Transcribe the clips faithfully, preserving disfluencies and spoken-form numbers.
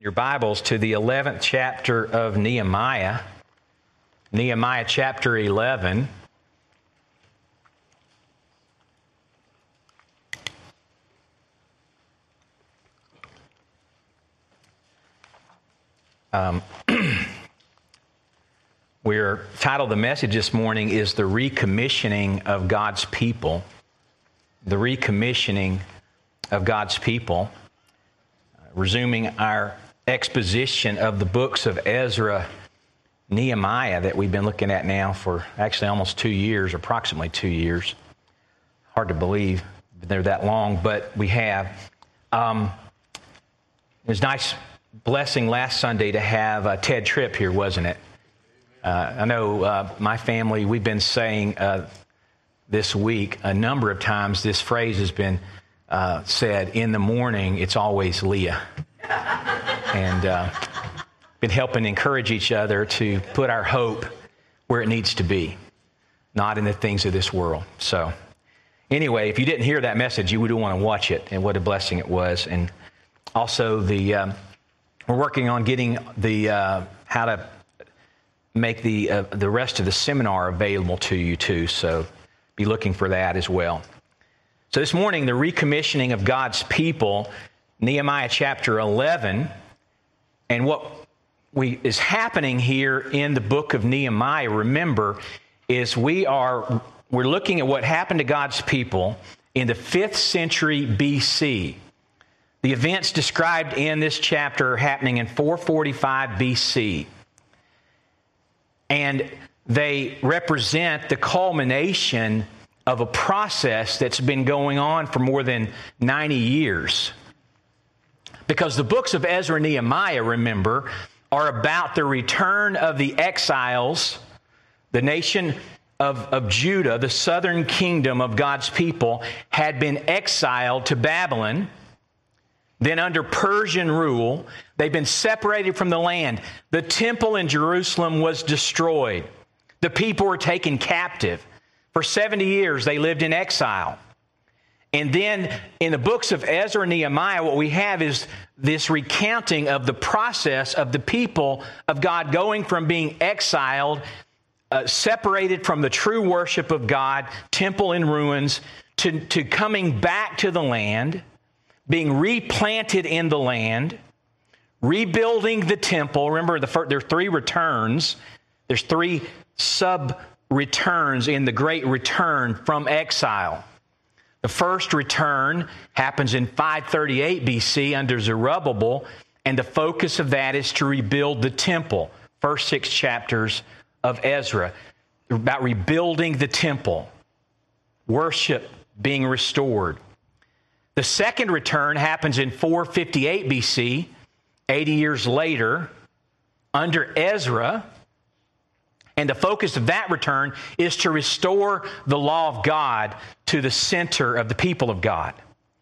Your Bibles to the eleventh chapter of Nehemiah, Nehemiah chapter eleven. Um, we're titled, the message this morning is The Recommissioning of God's People. The Recommissioning of God's People. Uh, resuming our exposition of the books of Ezra, Nehemiah that we've been looking at now for actually almost two years, approximately two years. Hard to believe been there that long, but we have. Um, it was a nice blessing last Sunday to have uh, Ted Tripp here, wasn't it? Uh, I know uh, my family, we've been saying uh, this week a number of times, this phrase has been uh, said, in the morning, it's always Leah. And uh, been helping encourage each other to put our hope where it needs to be, not in the things of this world. So anyway, if you didn't hear that message, you would want to watch it, and what a blessing it was. And also, the um, we're working on getting the uh, how to make the uh, the rest of the seminar available to you too. So be looking for that as well. So this morning, the recommissioning of God's people, Nehemiah chapter eleven, and what we is happening here in the book of Nehemiah, remember, is we are we're looking at what happened to God's people in the fifth century B C. The events described in this chapter are happening in four forty-five B C. And they represent the culmination of a process that's been going on for more than ninety years. Because the books of Ezra and Nehemiah, remember, are about the return of the exiles, the nation of, of Judah, the southern kingdom of God's people, had been exiled to Babylon. Then under Persian rule, they've been separated from the land. The temple in Jerusalem was destroyed. The people were taken captive. For seventy years, they lived in exile. And then in the books of Ezra and Nehemiah, what we have is this recounting of the process of the people of God going from being exiled, uh, separated from the true worship of God, temple in ruins, to, to coming back to the land, being replanted in the land, rebuilding the temple. Remember, the first, there are three returns. There's three sub-returns in the great return from exile. The first return happens in five thirty-eight B C under Zerubbabel, and the focus of that is to rebuild the temple. First six chapters of Ezra, about rebuilding the temple, worship being restored. The second return happens in four fifty-eight B C, eighty years later, under Ezra. And the focus of that return is to restore the law of God to the center of the people of God.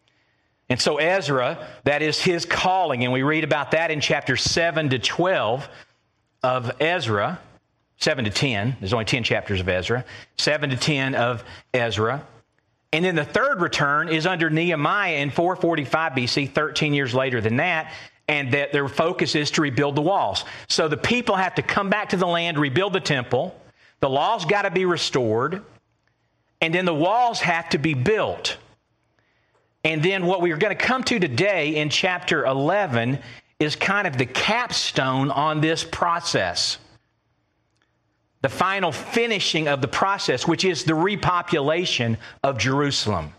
And so Ezra, that is his calling, and we read about that in chapters seven to twelve of Ezra, seven to ten. There's only ten chapters of Ezra, seven to ten of Ezra. And then the third return is under Nehemiah in four forty-five B C, thirteen years later than that, and that their focus is to rebuild the walls. So the people have to come back to the land, rebuild the temple, the law's got to be restored, and then the walls have to be built. And then what we're going to come to today in chapter eleven is kind of the capstone on this process. The final finishing of the process, which is the repopulation of Jerusalem.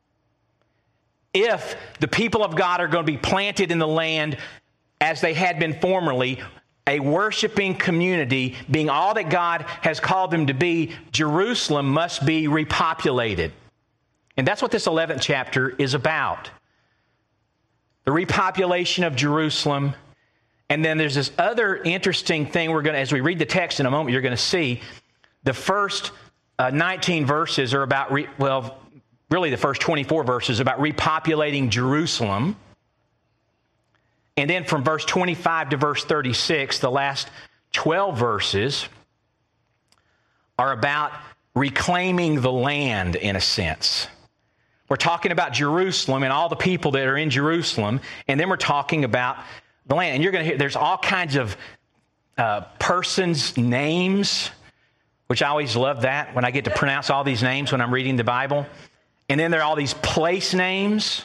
If the people of God are going to be planted in the land as they had been formerly, a worshiping community, being all that God has called them to be, Jerusalem must be repopulated. And that's what this eleventh chapter is about. The repopulation of Jerusalem. And then there's this other interesting thing we're going to, as we read the text in a moment, you're going to see the first uh, nineteen verses are about, re, well, really the first twenty-four verses about repopulating Jerusalem. And then from verse twenty-five to verse thirty-six, the last twelve verses are about reclaiming the land in a sense. We're talking about Jerusalem and all the people that are in Jerusalem, and then we're talking about the land. And you're going to hear there's all kinds of uh, persons' names, which I always love that when I get to pronounce all these names when I'm reading the Bible. And then there are all these place names.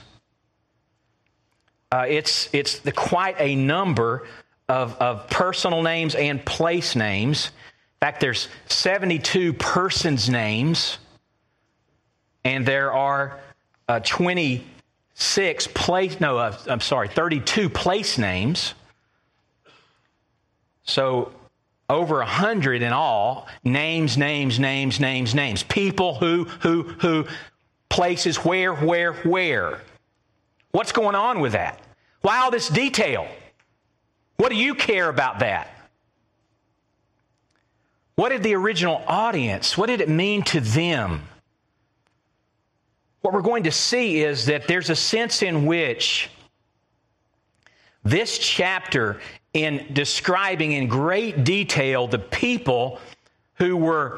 Uh, it's it's the, quite a number of, of personal names and place names. In fact, there's seventy-two persons' names, and there are uh, twenty-six place. No, uh, I'm sorry, thirty-two place names. So over a hundred in all. Names, names, names, names, names. People, who, who, who. Places, where, where, where. What's going on with that? Why all this detail? What do you care about that? What did the original audience, what did it mean to them? What we're going to see is that there's a sense in which this chapter, in describing in great detail the people who were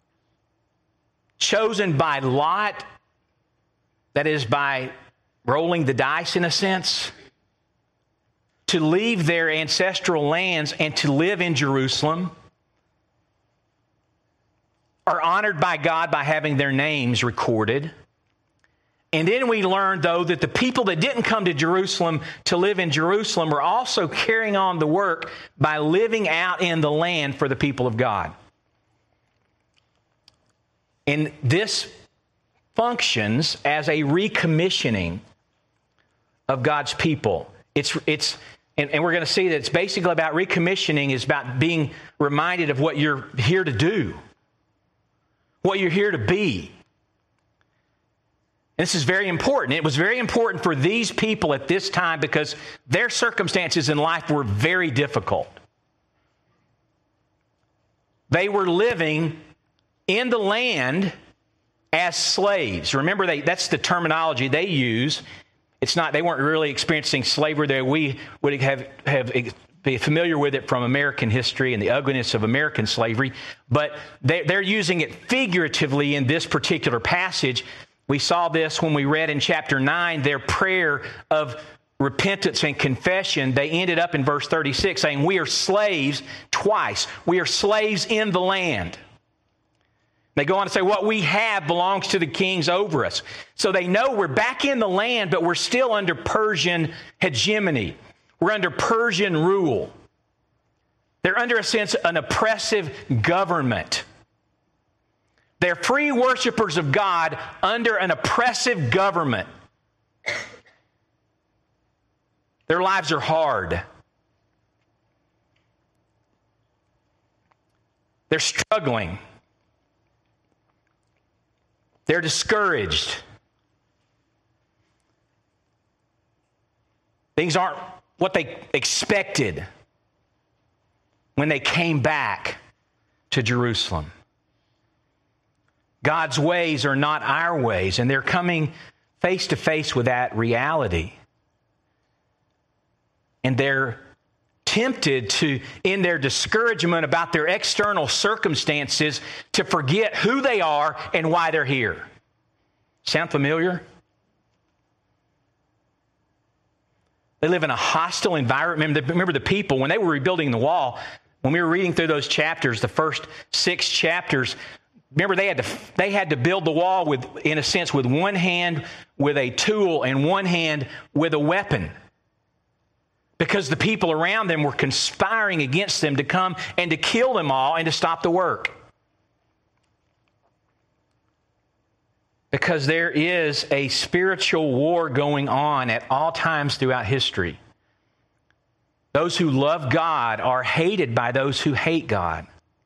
chosen by Lot, that is, by rolling the dice in a sense, to leave their ancestral lands and to live in Jerusalem, are honored by God by having their names recorded. And then we learn, though, that the people that didn't come to Jerusalem to live in Jerusalem are also carrying on the work by living out in the land for the people of God. And this functions as a recommissioning of God's people. It's, it's, and, and we're going to see that it's basically about recommissioning is about being reminded of what you're here to do, what you're here to be. And this is very important. It was very important for these people at this time because their circumstances in life were very difficult. They were living in the land as slaves. Remember, they, that's the terminology they use. It's not, they weren't really experiencing slavery that we would have, have be familiar with it from American history and the ugliness of American slavery, but they, they're using it figuratively in this particular passage. We saw this when we read in chapter nine, their prayer of repentance and confession. They ended up in verse thirty-six saying, we are slaves twice. We are slaves in the land. They go on to say, what we have belongs to the kings over us. So they know we're back in the land, but we're still under Persian hegemony. We're under Persian rule. They're under, a sense, an oppressive government. They're free worshipers of God under an oppressive government. Their lives are hard. They're struggling. They're discouraged. Things aren't what they expected when they came back to Jerusalem. God's ways are not our ways, and they're coming face to face with that reality. And they're tempted to, in their discouragement about their external circumstances, to forget who they are and why they're here. Sound familiar? They live in a hostile environment. Remember the, remember the people, when they were rebuilding the wall, when we were reading through those chapters, the first six chapters, remember they had to they had to build the wall with, in a sense, with one hand with a tool and one hand with a weapon. Because the people around them were conspiring against them to come and to kill them all and to stop the work. Because there is a spiritual war going on at all times throughout history. Those who love God are hated by those who hate God.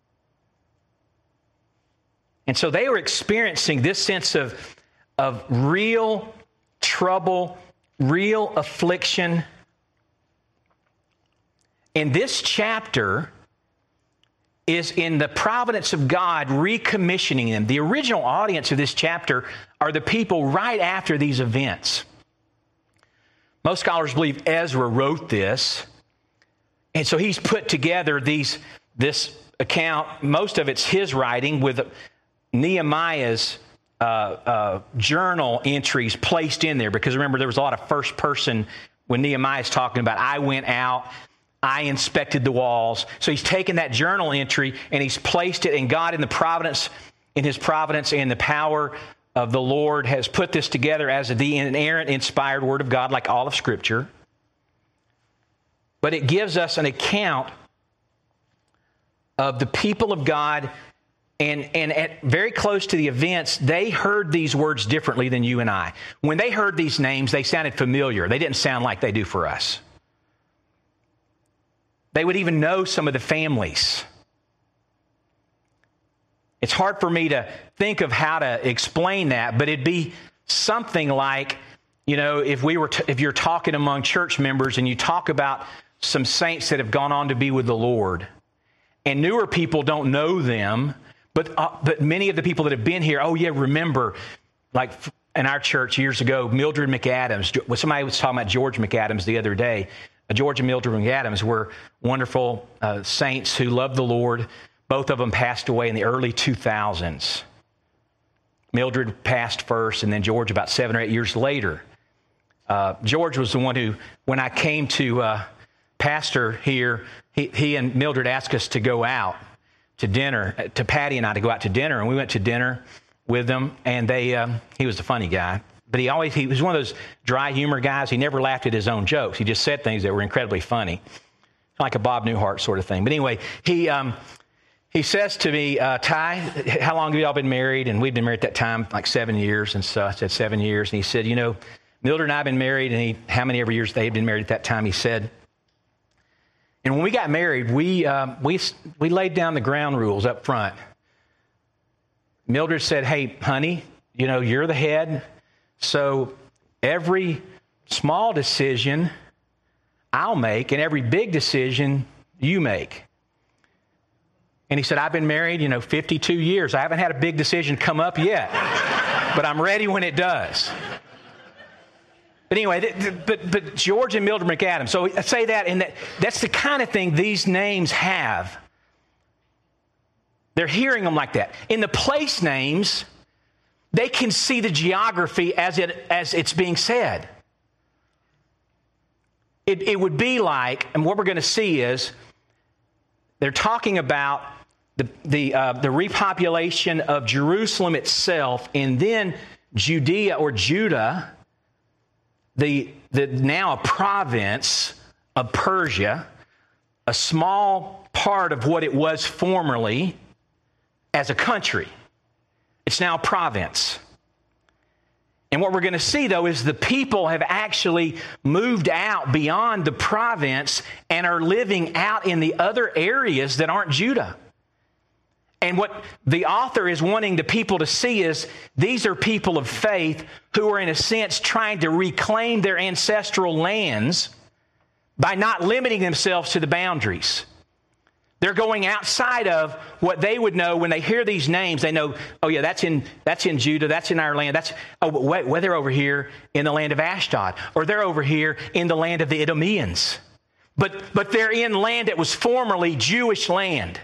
And so they were experiencing this sense of, of real trouble, real affliction. And this chapter is in the providence of God recommissioning them. The original audience of this chapter are the people right after these events. Most scholars believe Ezra wrote this. And so he's put together these this account. Most of it's his writing with Nehemiah's uh, uh, journal entries placed in there. Because remember, there was a lot of first-person when Nehemiah is talking about, I went out, I inspected the walls. So he's taken that journal entry and he's placed it, and God in the providence, in his providence and the power of the Lord has put this together as the inerrant, inspired word of God, like all of Scripture. But it gives us an account of the people of God, and, and at very close to the events, they heard these words differently than you and I. When they heard these names, they sounded familiar. They didn't sound like they do for us. They would even know some of the families. It's hard for me to think of how to explain that, but it'd be something like, you know, if we were, t- if you're talking among church members and you talk about some saints that have gone on to be with the Lord, and newer people don't know them, but uh, but many of the people that have been here, oh yeah, remember, like in our church years ago, Mildred McAdams. Well, somebody was talking about George McAdams the other day. George and Mildred McAdams were wonderful uh, saints who loved the Lord. Both of them passed away in the early two thousands. Mildred passed first, and then George about seven or eight years later. Uh, George was the one who, when I came to uh, pastor here, he, he and Mildred asked us to go out to dinner, to Patty and I to go out to dinner, and we went to dinner with them, and they um, he was a funny guy. But he always, he was one of those dry humor guys. He never laughed at his own jokes. He just said things that were incredibly funny, like a Bob Newhart sort of thing. But anyway, he um, he says to me, uh, Ty, how long have y'all been married? And we'd been married at that time, like seven years. And so I said, seven years. And he said, you know, Mildred and I have been married. And he, how many ever years they had been married at that time, he said. And when we got married, we, um, we, we laid down the ground rules up front. Mildred said, hey, honey, you know, you're the head. So every small decision I'll make, and every big decision you make. And he said, I've been married, you know, fifty-two years. I haven't had a big decision come up yet, but I'm ready when it does. But anyway, but, but George and Mildred McAdams. So I say that, and that, that's the kind of thing these names have. They're hearing them like that. In the place names, they can see the geography as it as it's being said. It, it would be like, and what we're going to see is, they're talking about the the uh, the repopulation of Jerusalem itself, and then Judea or Judah, the the now a province of Persia, a small part of what it was formerly as a country. It's now a province. And what we're going to see, though, is the people have actually moved out beyond the province and are living out in the other areas that aren't Judah. And what the author is wanting the people to see is these are people of faith who are, in a sense, trying to reclaim their ancestral lands by not limiting themselves to the boundaries. They're going outside of what they would know when they hear these names. They know, oh yeah, that's in that's in Judah, that's in our land. That's oh, but wait, well, they're over here in the land of Ashdod, or they're over here in the land of the Idumeans. But but they're in land that was formerly Jewish land.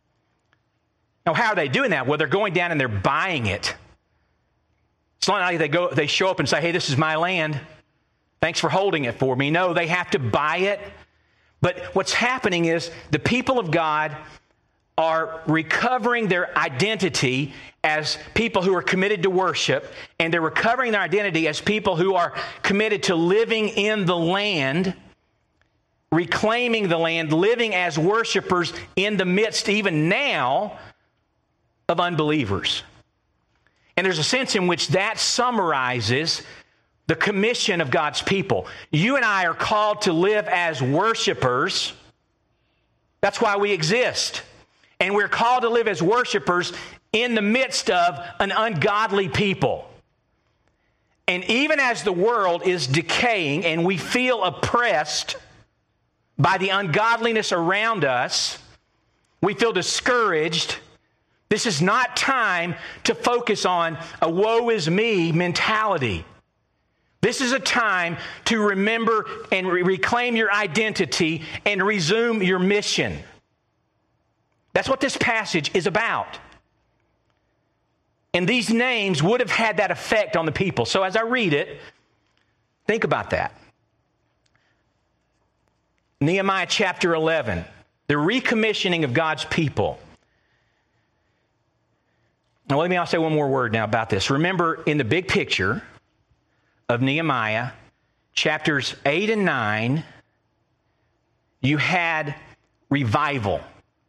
Now, how are they doing that? Well, they're going down and they're buying it. It's not like they go, they show up and say, hey, this is my land. Thanks for holding it for me. No, they have to buy it. But what's happening is the people of God are recovering their identity as people who are committed to worship, and they're recovering their identity as people who are committed to living in the land, reclaiming the land, living as worshipers in the midst, even now, of unbelievers. And there's a sense in which that summarizes the commission of God's people. You and I are called to live as worshipers. That's why we exist. And we're called to live as worshipers in the midst of an ungodly people. And even as the world is decaying and we feel oppressed by the ungodliness around us, we feel discouraged. This is not time to focus on a woe is me mentality. This is a time to remember and re- reclaim your identity and resume your mission. That's what this passage is about. And these names would have had that effect on the people. So as I read it, think about that. Nehemiah chapter eleven, the recommissioning of God's people. Now, let me also say one more word now about this. Remember, in the big picture of Nehemiah, chapters eight and nine, you had revival.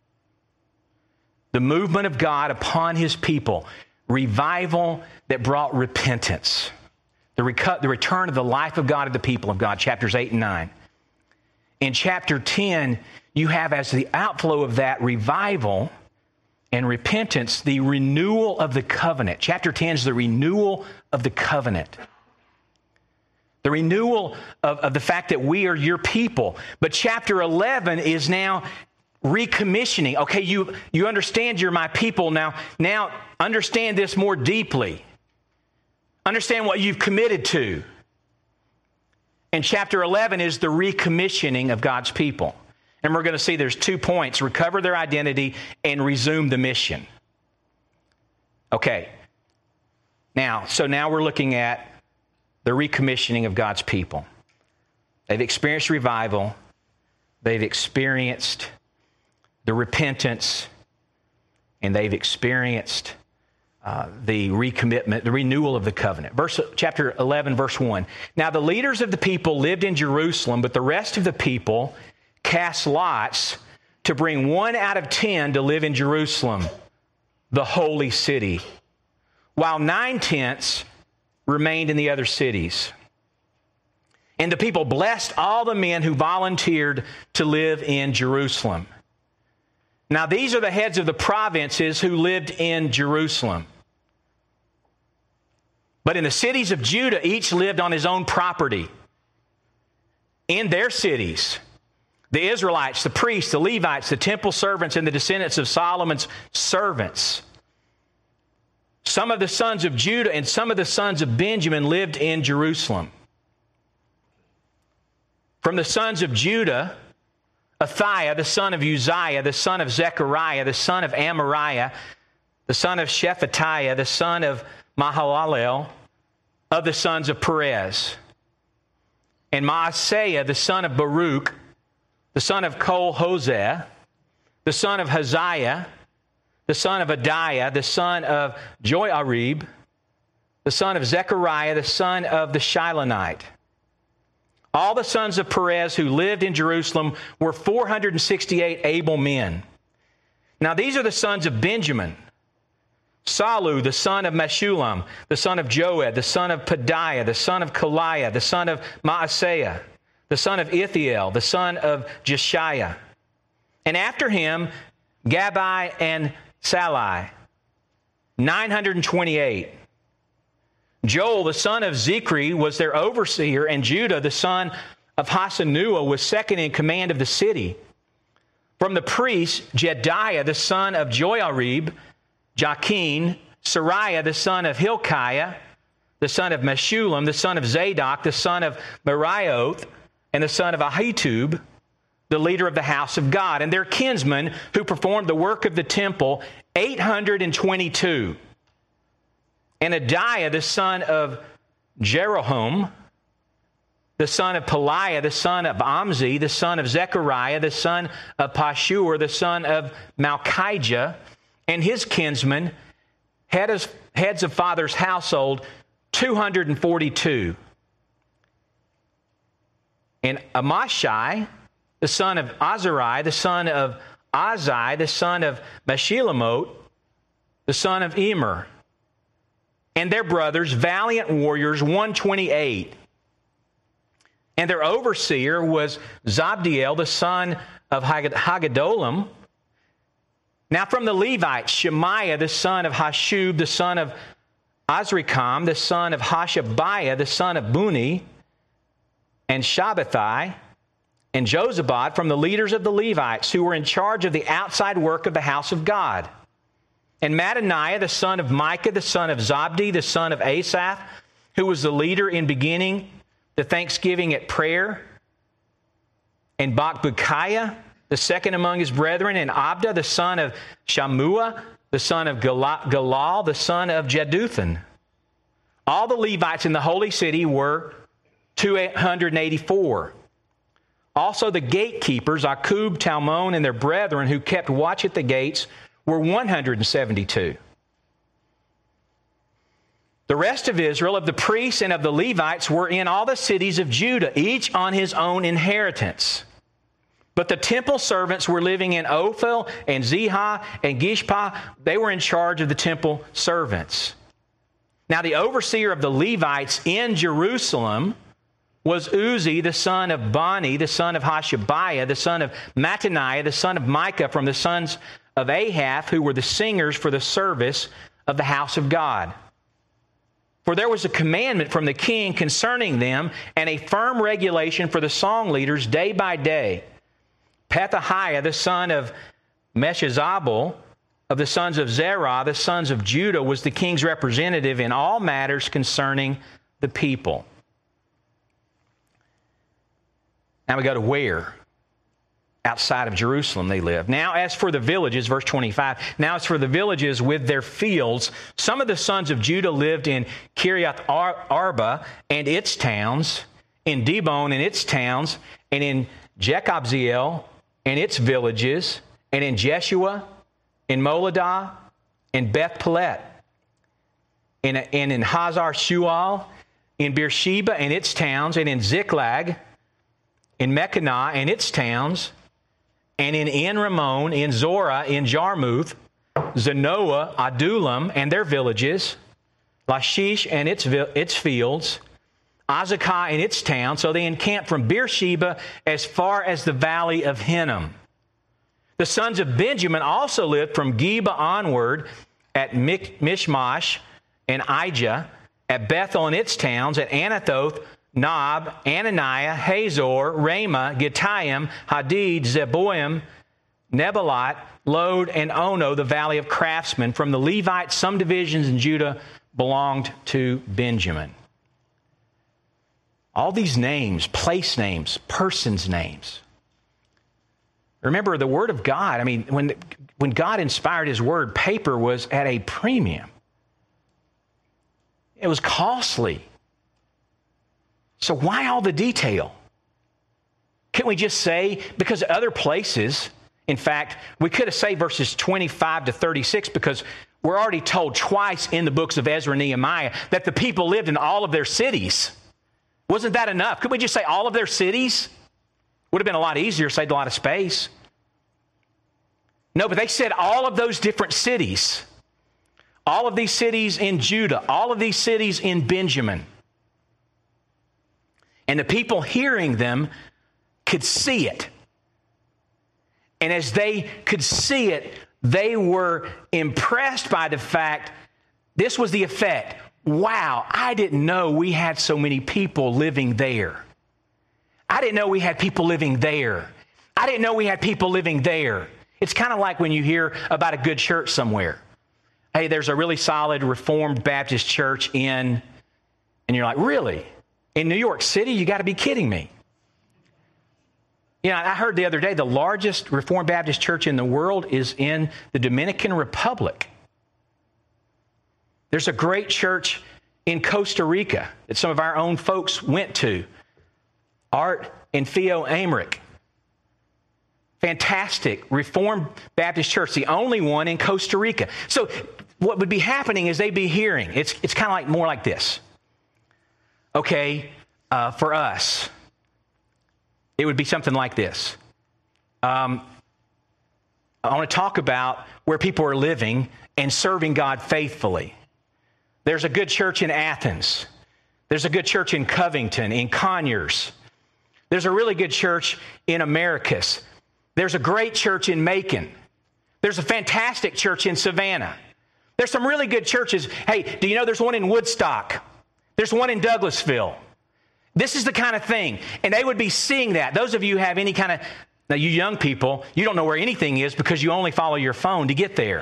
The movement of God upon his people. Revival that brought repentance. The, rec- the return of the life of God of the people of God, chapters eight and nine. In chapter ten, you have as the outflow of that revival and repentance, the renewal of the covenant. Chapter ten is the renewal of the covenant. The renewal of, of the fact that we are your people. But chapter eleven is now recommissioning. Okay, you, you understand you're my people now. Now understand this more deeply. Understand what you've committed to. And chapter eleven is the recommissioning of God's people. And we're going to see there's two points: recover their identity and resume the mission. Okay. Now, so now we're looking at the recommissioning of God's people. They've experienced revival. They've experienced the repentance. And they've experienced uh, the recommitment, the renewal of the covenant. Verse, chapter eleven, verse one. Now the leaders of the people lived in Jerusalem, but the rest of the people cast lots to bring one out of ten to live in Jerusalem, the holy city, while nine-tenths remained in the other cities. And the people blessed all the men who volunteered to live in Jerusalem. Now these are the heads of the provinces who lived in Jerusalem. But in the cities of Judah, each lived on his own property in their cities. The Israelites, the priests, the Levites, the temple servants, and the descendants of Solomon's servants. Some of the sons of Judah and some of the sons of Benjamin lived in Jerusalem. From the sons of Judah, Athaiah, the son of Uzziah, the son of Zechariah, the son of Amariah, the son of Shephatiah, the son of Mahalalel, of the sons of Perez. And Maaseiah, the son of Baruch, the son of Kol-Hoseh, the son of Haziah, the son of Adiah, the son of Joiarib, the son of Zechariah, the son of the Shilonite. All the sons of Perez who lived in Jerusalem were four hundred sixty-eight able men. Now these are the sons of Benjamin. Salu, the son of Meshullam, the son of Joed, the son of Pedaiah, the son of Kaliah, the son of Maaseiah, the son of Ithiel, the son of Jeshiah. And after him, Gabai and Salai, nine hundred twenty-eight. Joel, the son of Zichri, was their overseer, and Judah, the son of Hasenuah, was second in command of the city. From the priests, Jediah, the son of Joiarib, Jachin, Sariah, the son of Hilkiah, the son of Meshullam, the son of Zadok, the son of Merioth, and the son of Ahitub, the leader of the house of God, and their kinsmen who performed the work of the temple, eight hundred twenty-two. And Adiah, the son of Jeroham, the son of Peliah, the son of Amzi, the son of Zechariah, the son of Pashur, the son of Malchijah, and his kinsmen, heads of fathers' household, two hundred forty-two. And Amashai, the son of Azariah, the son of Azai, the son of Meshilemot, the son of Emer, and their brothers, valiant warriors, one hundred twenty-eight. And their overseer was Zabdiel, the son of Haggedolim. Now from the Levites, Shemaiah, the son of Hashub, the son of Azrikam, the son of Hashabiah, the son of Buni, and Shabbathai, and Josabad, from the leaders of the Levites, who were in charge of the outside work of the house of God. And Mattaniah, the son of Micah, the son of Zabdi, the son of Asaph, who was the leader in beginning the thanksgiving at prayer. And Bakbukiah, the second among his brethren, and Abda, the son of Shammua, the son of Galal, the son of Jeduthun. All the Levites in the holy city were two hundred eighty-four. Also the gatekeepers, Akub, Talmon, and their brethren who kept watch at the gates were one hundred seventy-two. The rest of Israel, of the priests and of the Levites, were in all the cities of Judah, each on his own inheritance. But the temple servants were living in Ophel and Zihah and Gishpah. They were in charge of the temple servants. Now the overseer of the Levites in Jerusalem was Uzi, the son of Bani, the son of Hashabiah, the son of Mattaniah, the son of Micah, from the sons of Ahaph, who were the singers for the service of the house of God. For there was a commandment from the king concerning them, and a firm regulation for the song leaders day by day. Pethahiah, the son of Meshezabel, of the sons of Zerah, the sons of Judah, was the king's representative in all matters concerning the people. Now we go to where? Outside of Jerusalem they lived. Now as for the villages, verse twenty-five, now as for the villages with their fields, some of the sons of Judah lived in Kiriath Arba and its towns, in Dibon and its towns, and in Jekabzeel and its villages, and in Jeshua, in Moladah, in Beth Pelet, and in Hazar Shual, in Beersheba and its towns, and in Ziklag, in Mechanah and its towns, and in En Ramon, in Zorah, in Jarmuth, Zanoah, Adullam, and their villages, Lachish and its its fields, Azekah and its town. So they encamped from Beersheba as far as the valley of Hinnom. The sons of Benjamin also lived from Geba onward at Mishmash and Ijah, at Bethel and its towns, at Anathoth, Nob, Ananiah, Hazor, Ramah, Gittaim, Hadid, Zeboim, Nebalat, Lod, and Ono, the valley of craftsmen. From the Levites, some divisions in Judah belonged to Benjamin. All these names, place names, persons' names. Remember, the Word of God, I mean, when, when God inspired His Word, paper was at a premium. It was costly. So why all the detail? Can't we just say, because other places, in fact, we could have said verses twenty-five to thirty-six, because we're already told twice in the books of Ezra and Nehemiah that the people lived in all of their cities. Wasn't that enough? Could we just say all of their cities? Would have been a lot easier, saved a lot of space. No, but they said all of those different cities. All of these cities in Judah, all of these cities in Benjamin. And the people hearing them could see it. And as they could see it, they were impressed by the fact, this was the effect. Wow, I didn't know we had so many people living there. I didn't know we had people living there. I didn't know we had people living there. It's kind of like when you hear about a good church somewhere. Hey, there's a really solid Reformed Baptist church in, and you're like, really? In New York City? You got to be kidding me. You know, I heard the other day the largest Reformed Baptist church in the world is in the Dominican Republic. There's a great church in Costa Rica that some of our own folks went to. Art and Theo Amrick. Fantastic Reformed Baptist church, the only one in Costa Rica. So what would be happening is they'd be hearing, it's, it's kind of like more like this. Okay, uh, for us, it would be something like this. Um, I want to talk about where people are living and serving God faithfully. There's a good church in Athens. There's a good church in Covington, in Conyers. There's a really good church in Americus. There's a great church in Macon. There's a fantastic church in Savannah. There's some really good churches. Hey, do you know there's one in Woodstock? There's one in Douglasville. This is the kind of thing. And they would be seeing that. Those of you who have any kind of, now you young people, you don't know where anything is because you only follow your phone to get there.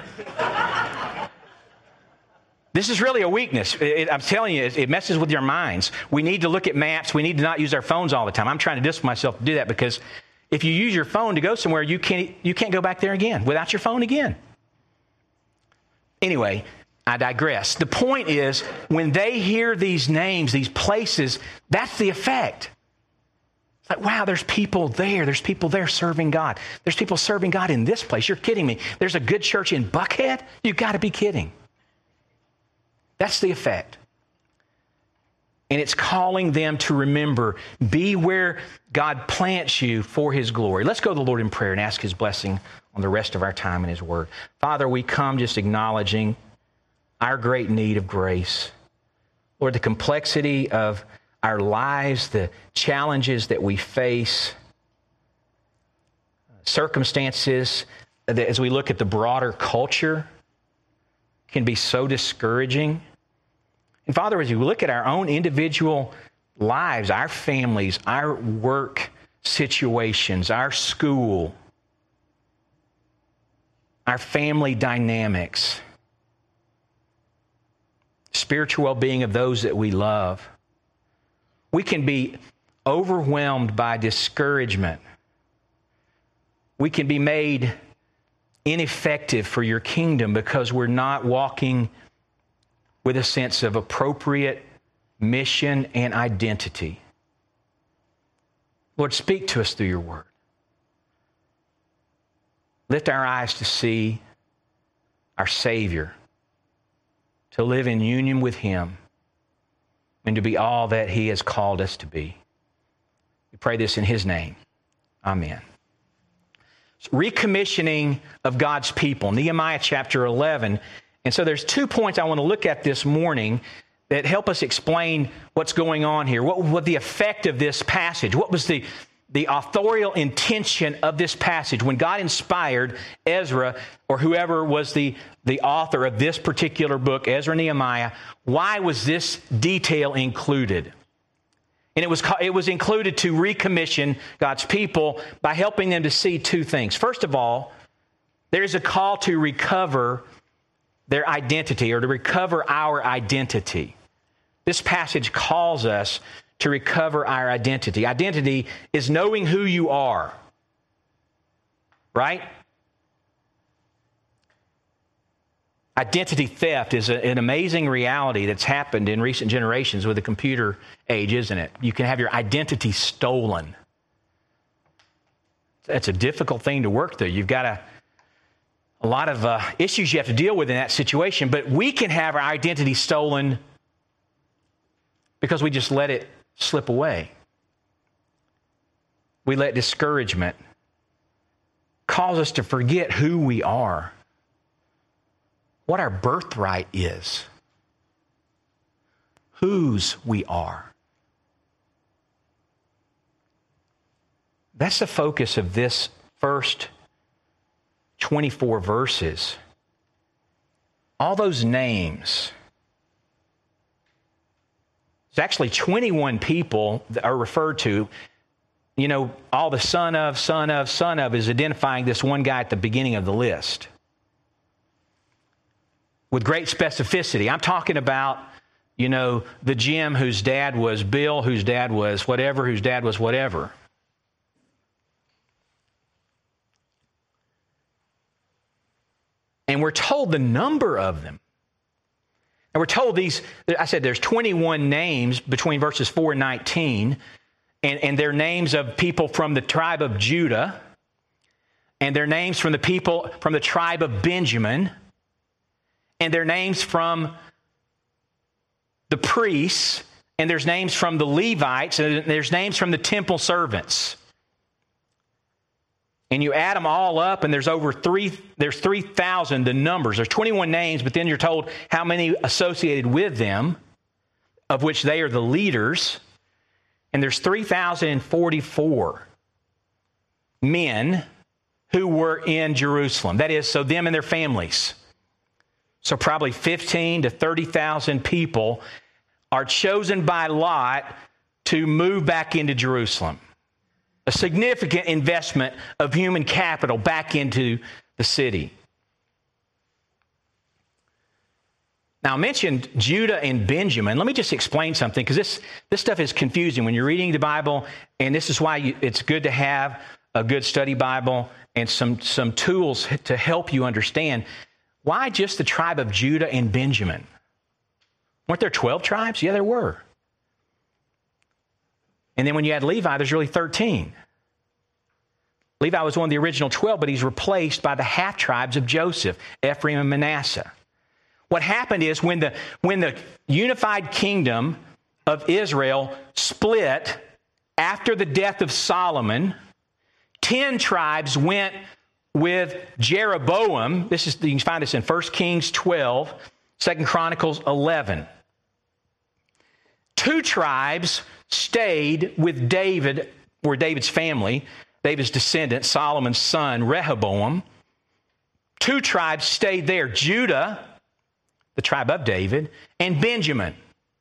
This is really a weakness. It, I'm telling you, it, it messes with your minds. We need to look at maps. We need to not use our phones all the time. I'm trying to discipline myself to do that because if you use your phone to go somewhere, you can't, you can't go back there again without your phone again. Anyway, I digress. The point is, when they hear these names, these places, that's the effect. It's like, wow, there's people there. There's people there serving God. There's people serving God in this place. You're kidding me. There's a good church in Buckhead? You got to be kidding. That's the effect. And it's calling them to remember, be where God plants you for his glory. Let's go to the Lord in prayer and ask his blessing on the rest of our time in his word. Father, we come just acknowledging our great need of grace. Lord, the complexity of our lives, the challenges that we face, circumstances that as we look at the broader culture can be so discouraging. And Father, as we look at our own individual lives, our families, our work situations, our school, our family dynamics, spiritual well-being of those that we love, we can be overwhelmed by discouragement. We can be made ineffective for your kingdom because we're not walking with a sense of appropriate mission and identity. Lord, speak to us through your word. Lift our eyes to see our Savior, to live in union with him, and to be all that he has called us to be. We pray this in his name. Amen. So, recommissioning of God's people, Nehemiah chapter eleven. And so there's two points I want to look at this morning that help us explain what's going on here. What was the effect of this passage? What was the, the authorial intention of this passage when God inspired Ezra or whoever was the, the author of this particular book, Ezra and Nehemiah? Why was this detail included? And it was, it was included to recommission God's people by helping them to see two things. First of all, there is a call to recover their identity or to recover our identity. This passage calls us to recover our identity. Identity is knowing who you are, right? Identity theft is a, an amazing reality that's happened in recent generations with the computer age, isn't it? You can have your identity stolen. That's a difficult thing to work through. You've got a, a lot of uh, issues you have to deal with in that situation, but we can have our identity stolen because we just let it slip away. We let discouragement cause us to forget who we are, what our birthright is, whose we are. That's the focus of this first twenty-four verses. All those names. There's actually twenty-one people that are referred to. You know, all the son of, son of, son of is identifying this one guy at the beginning of the list with great specificity. I'm talking about, you know, the Jim whose dad was Bill, whose dad was whatever, whose dad was whatever. And we're told the number of them. And we're told these, I said there's twenty-one names between verses four and nineteen, and, and they're names of people from the tribe of Judah, and they're names from the people from the tribe of Benjamin, and they're names from the priests, and there's names from the Levites, and there's names from the temple servants. And you add them all up, and there's over three, there's three thousand, the numbers. There's twenty-one names, but then you're told how many associated with them, of which they are the leaders. And there's three thousand forty-four men who were in Jerusalem. That is, so them and their families. So probably fifteen to thirty thousand people are chosen by lot to move back into Jerusalem. A significant investment of human capital back into the city. Now, I mentioned Judah and Benjamin. Let me just explain something, because this, this stuff is confusing when you're reading the Bible, and this is why you, it's good to have a good study Bible and some, some tools to help you understand. Why just the tribe of Judah and Benjamin? Weren't there twelve tribes? Yeah, there were. And then when you add Levi, there's really thirteen. Levi was one of the original twelve, but he's replaced by the half-tribes of Joseph, Ephraim and Manasseh. What happened is when the, when the unified kingdom of Israel split after the death of Solomon, ten tribes went with Jeroboam. This is, you can find this in First Kings twelve, Second Chronicles eleven. Two tribes stayed with David, or David's family, David's descendant, Solomon's son, Rehoboam. Two tribes stayed there, Judah, the tribe of David, and Benjamin.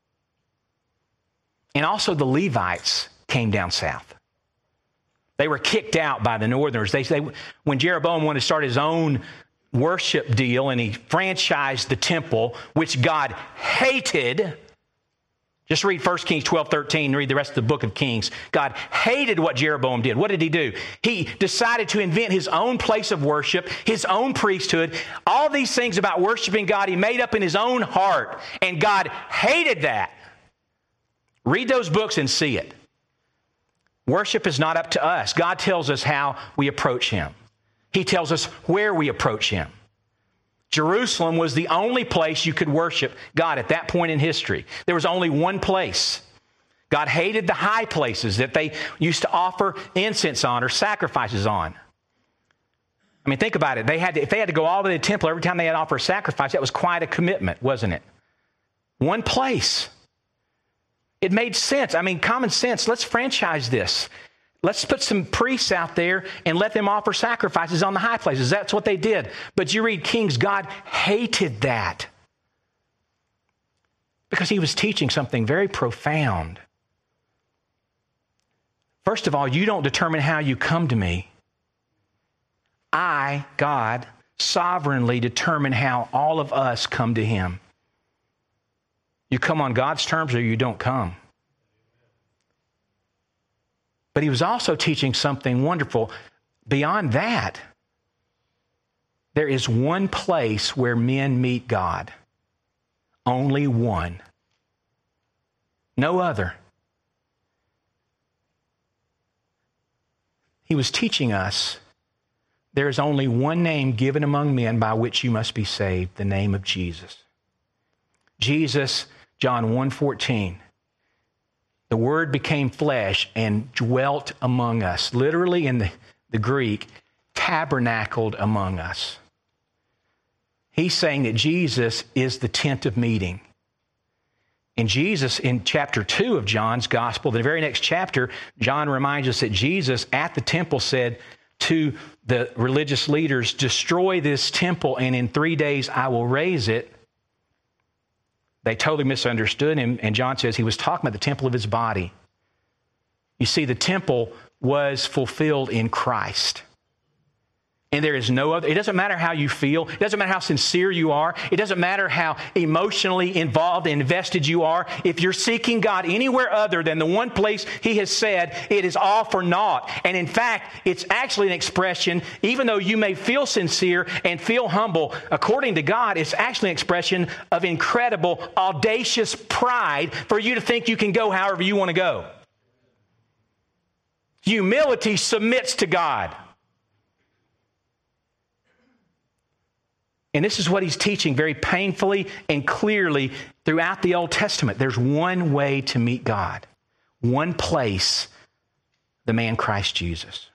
And also the Levites came down south. They were kicked out by the northerners. They, they, when Jeroboam wanted to start his own worship deal and he franchised the temple, which God hated. Just read First Kings twelve, thirteen, and read the rest of the book of Kings. God hated what Jeroboam did. What did he do? He decided to invent his own place of worship, his own priesthood. All these things about worshiping God he made up in his own heart. And God hated that. Read those books and see it. Worship is not up to us. God tells us how we approach him. He tells us where we approach him. Jerusalem was the only place you could worship God at that point in history. There was only one place. God hated the high places that they used to offer incense on or sacrifices on. I mean, think about it. They had to, if they had to go all the way to the temple every time they had to offer a sacrifice, that was quite a commitment, wasn't it? One place. It made sense. I mean, common sense. Let's franchise this. Let's put some priests out there and let them offer sacrifices on the high places. That's what they did. But you read Kings, God hated that because he was teaching something very profound. First of all, you don't determine how you come to me. I, God, sovereignly determine how all of us come to him. You come on God's terms or you don't come. But he was also teaching something wonderful. Beyond that, there is one place where men meet God. Only one. No other. He was teaching us there is only one name given among men by which you must be saved, the name of Jesus. Jesus, John one fourteen. The Word became flesh and dwelt among us. Literally in the, the Greek, tabernacled among us. He's saying that Jesus is the tent of meeting. And Jesus, in chapter two of John's Gospel, the very next chapter, John reminds us that Jesus at the temple said to the religious leaders, destroy this temple and in three days I will raise it. They totally misunderstood him, and John says he was talking about the temple of his body. You see, the temple was fulfilled in Christ. And there is no other, it doesn't matter how you feel, it doesn't matter how sincere you are, it doesn't matter how emotionally involved and invested you are. If you're seeking God anywhere other than the one place he has said, it is all for naught. And in fact, it's actually an expression, even though you may feel sincere and feel humble, according to God, it's actually an expression of incredible, audacious pride for you to think you can go however you want to go. Humility submits to God. And this is what he's teaching very painfully and clearly throughout the Old Testament. There's one way to meet God. One place, the man Christ Jesus.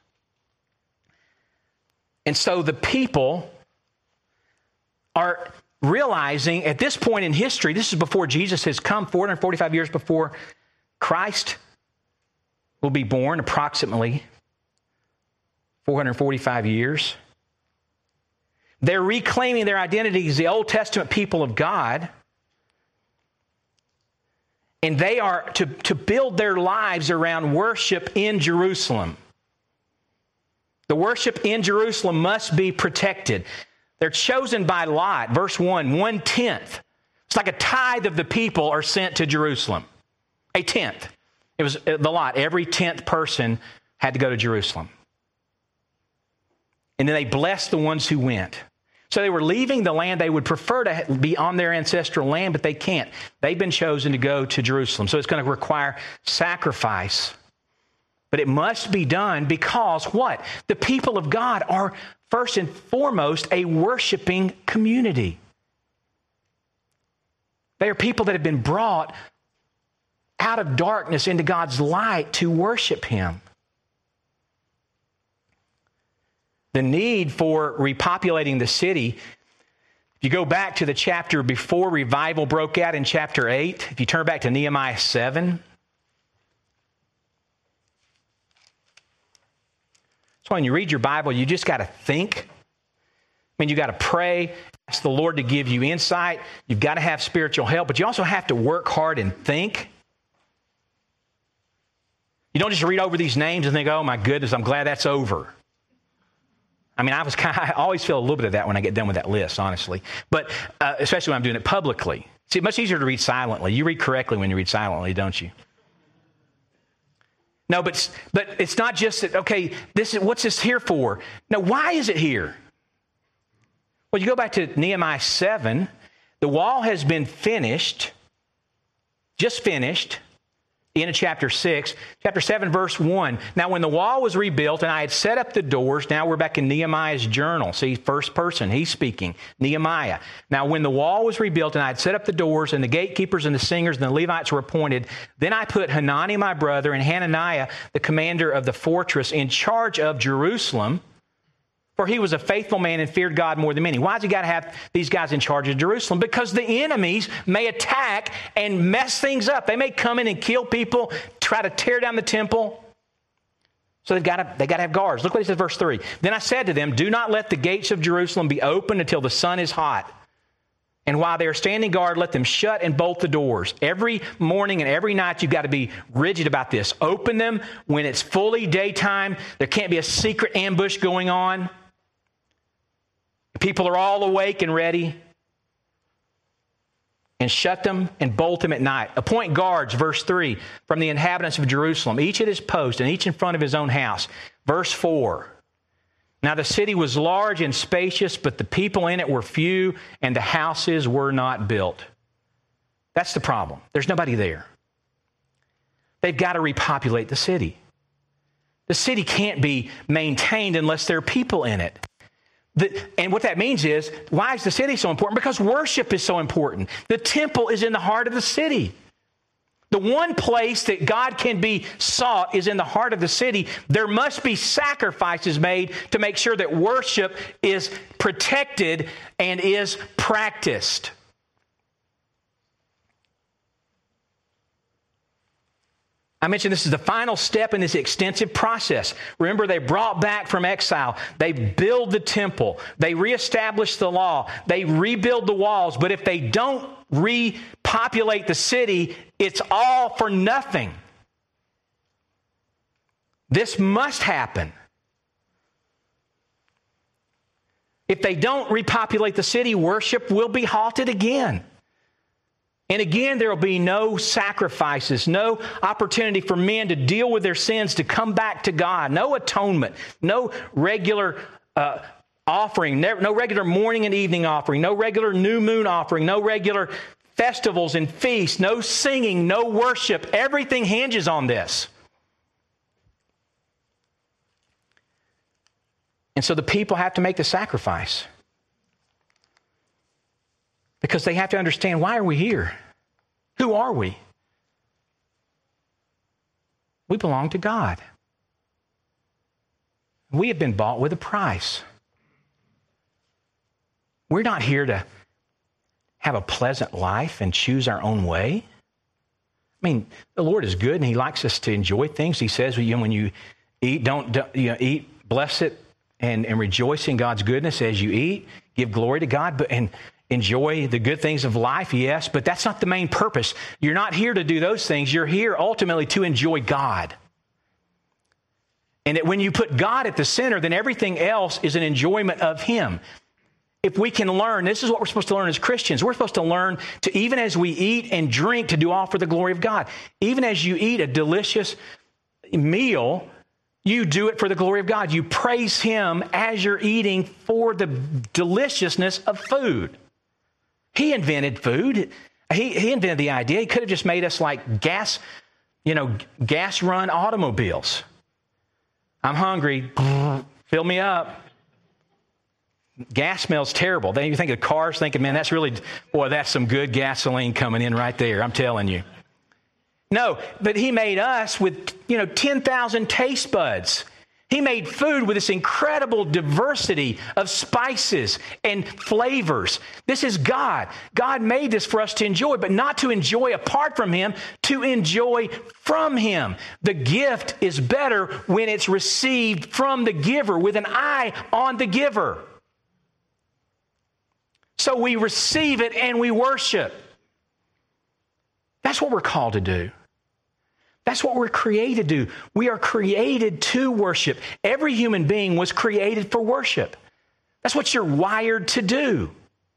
And so the people are realizing at this point in history, this is before Jesus has come, four hundred forty-five years before Christ will be born, approximately four hundred forty-five years. They're reclaiming their identity as the Old Testament people of God. And they are to, to build their lives around worship in Jerusalem. The worship in Jerusalem must be protected. They're chosen by lot. Verse one, one-tenth. It's like a tithe of the people are sent to Jerusalem. A tenth. It was the lot. Every tenth person had to go to Jerusalem. And then they blessed the ones who went. So they were leaving the land. They would prefer to be on their ancestral land, but they can't. They've been chosen to go to Jerusalem. So it's going to require sacrifice But it must be done because what? The people of God are first and foremost a worshiping community. They are people that have been brought out of darkness into God's light to worship Him. The need for repopulating the city, if you go back to the chapter before revival broke out in chapter eight, if you turn back to Nehemiah seven, so when you read your Bible, you just got to think. I mean, you got to pray, ask the Lord to give you insight. You've got to have spiritual help, but you also have to work hard and think. You don't just read over these names and think, oh my goodness, I'm glad that's over. I mean, I was kind of, I always feel a little bit of that when I get done with that list, honestly. But uh, especially when I'm doing it publicly. See, it's much easier to read silently. You read correctly when you read silently, don't you? No, but but it's not just that, okay, this is, what's this here for? No, why is it here? Well, you go back to Nehemiah seven, the wall has been finished, just finished, in chapter six. Chapter seven, verse one. Now, when the wall was rebuilt and I had set up the doors, now we're back in Nehemiah's journal. See, first person, he's speaking. Nehemiah. Now, when the wall was rebuilt and I had set up the doors and the gatekeepers and the singers and the Levites were appointed, then I put Hanani, my brother, and Hananiah, the commander of the fortress, in charge of Jerusalem. For he was a faithful man and feared God more than many. Why has he got to have these guys in charge of Jerusalem? Because the enemies may attack and mess things up. They may come in and kill people, try to tear down the temple. So they've got to, they got to have guards. Look what he says, verse three. Then I said to them, do not let the gates of Jerusalem be open until the sun is hot. And while they are standing guard, let them shut and bolt the doors. Every morning and every night, you've got to be rigid about this. Open them when it's fully daytime. There can't be a secret ambush going on. People are all awake and ready. And shut them and bolt them at night. Appoint guards, verse three, from the inhabitants of Jerusalem, each at his post and each in front of his own house. Verse four. Now the city was large and spacious, but the people in it were few, and the houses were not built. That's the problem. There's nobody there. They've got to repopulate the city. The city can't be maintained unless there are people in it. The, and what that means is, why is the city so important? Because worship is so important. The temple is in the heart of the city. The one place that God can be sought is in the heart of the city. There must be sacrifices made to make sure that worship is protected and is practiced. I mentioned this is the final step in this extensive process. Remember, they brought back from exile. They build the temple. They reestablish the law. They rebuild the walls. But if they don't repopulate the city, it's all for nothing. This must happen. If they don't repopulate the city, worship will be halted again. And again, there will be no sacrifices, no opportunity for men to deal with their sins, to come back to God, no atonement, no regular uh, offering, no regular morning and evening offering, no regular new moon offering, no regular festivals and feasts, no singing, no worship. Everything hinges on this. And so the people have to make the sacrifice. Because they have to understand, why are we here? Who are we? We belong to God. We have been bought with a price. We're not here to have a pleasant life and choose our own way. I mean, the Lord is good and He likes us to enjoy things. He says, you know, when you eat, don't, don't you know, eat, bless it, and, and rejoice in God's goodness as you eat. Give glory to God, but and enjoy the good things of life, yes, but that's not the main purpose. You're not here to do those things. You're here ultimately to enjoy God. And that when you put God at the center, then everything else is an enjoyment of Him. If we can learn, this is what we're supposed to learn as Christians. We're supposed to learn to, even as we eat and drink, to do all for the glory of God. Even as you eat a delicious meal, you do it for the glory of God. You praise Him as you're eating for the deliciousness of food. He invented food. He, he invented the idea. He could have just made us like gas, you know, gas-run automobiles. I'm hungry. Fill me up. Gas smells terrible. Then you think of cars thinking, man, that's really, boy, that's some good gasoline coming in right there. I'm telling you. No, but he made us with, you know, ten thousand taste buds. He made food with this incredible diversity of spices and flavors. This is God. God made this for us to enjoy, but not to enjoy apart from Him, to enjoy from Him. The gift is better when it's received from the giver, with an eye on the giver. So we receive it and we worship. That's what we're called to do. That's what we're created to do. We are created to worship. Every human being was created for worship. That's what you're wired to do.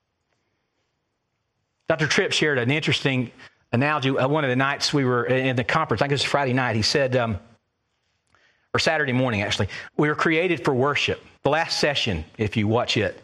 Doctor Tripp shared an interesting analogy. One of the nights we were in the conference, I think it was Friday night, he said, um, or Saturday morning actually, we were created for worship. The last session, if you watch it.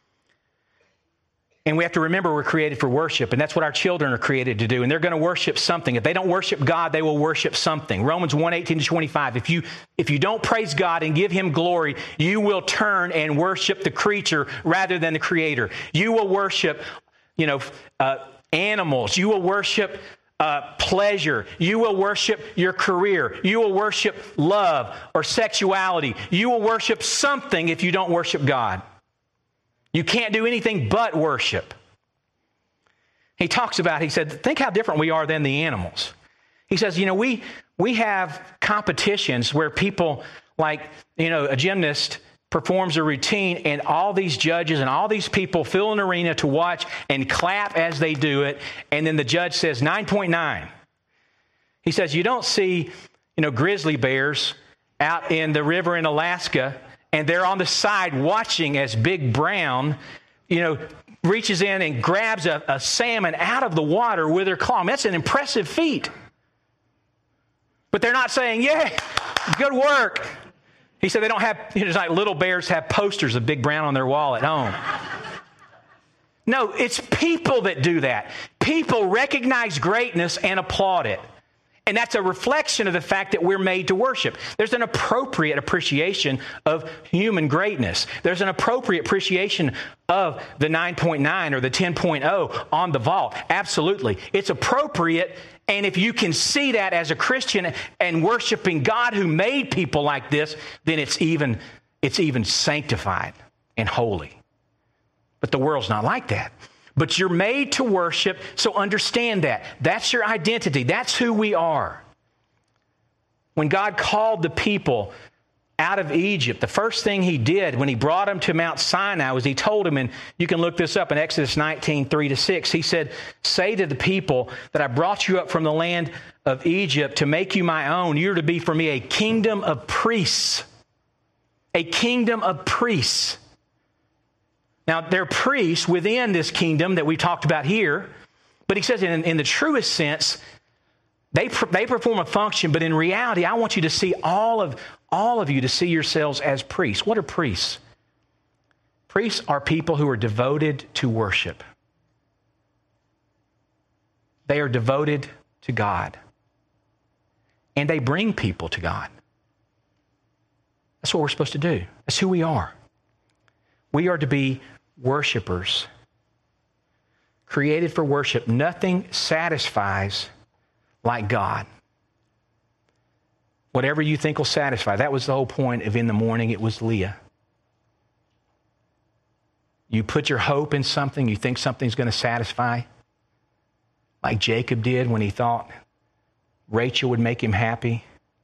And we have to remember we're created for worship, and that's what our children are created to do. And they're going to worship something. If they don't worship God, they will worship something. Romans one, eighteen to twenty-five. If you, if you don't praise God and give Him glory, you will turn and worship the creature rather than the Creator. You will worship, you know, uh, animals. You will worship uh, pleasure. You will worship your career. You will worship love or sexuality. You will worship something if you don't worship God. You can't do anything but worship. He talks about, he said, think how different we are than the animals. He says, you know, we we have competitions where people like, you know, a gymnast performs a routine and all these judges and all these people fill an arena to watch and clap as they do it. And then the judge says nine point nine. He says, you don't see, you know, grizzly bears out in the river in Alaska, and they're on the side watching as Big Brown, you know, reaches in and grabs a, a salmon out of the water with her claw. I mean, that's an impressive feat. But they're not saying, yeah, good work. He said they don't have, you know, it's like little bears have posters of Big Brown on their wall at home. No, it's people that do that. People recognize greatness and applaud it. And that's a reflection of the fact that we're made to worship. There's an appropriate appreciation of human greatness. There's an appropriate appreciation of the nine point nine or the ten point oh on the vault. Absolutely. It's appropriate. And if you can see that as a Christian and worshiping God who made people like this, then it's even, it's even sanctified and holy. But the world's not like that. But you're made to worship, so understand that. That's your identity. That's who we are. When God called the people out of Egypt, the first thing He did when He brought them to Mount Sinai was He told them, and you can look this up in Exodus nineteen, three to six, He said, say to the people that I brought you up from the land of Egypt to make you my own. You're to be for me a kingdom of priests. A kingdom of priests. Now, they're priests within this kingdom that we talked about here, but He says in, in the truest sense, they, they perform a function, but in reality, I want you to see all of, all of you to see yourselves as priests. What are priests? Priests are people who are devoted to worship. They are devoted to God, and they bring people to God. That's what we're supposed to do. That's who we are. We are to be worshipers, created for worship. Nothing satisfies like God. Whatever you think will satisfy. That was the whole point of in the morning, it was Leah. You put your hope in something, you think something's going to satisfy, like Jacob did when he thought Rachel would make him happy.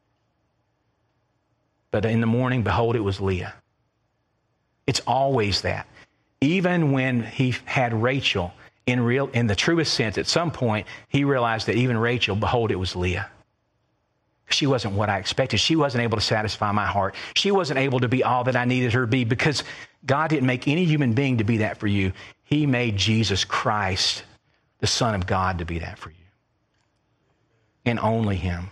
But in the morning, behold, it was Leah. It's always that. Even when he had Rachel, in real, in the truest sense, at some point, he realized that even Rachel, behold, it was Leah. She wasn't what I expected. She wasn't able to satisfy my heart. She wasn't able to be all that I needed her to be, because God didn't make any human being to be that for you. He made Jesus Christ, the Son of God, to be that for you. And only Him.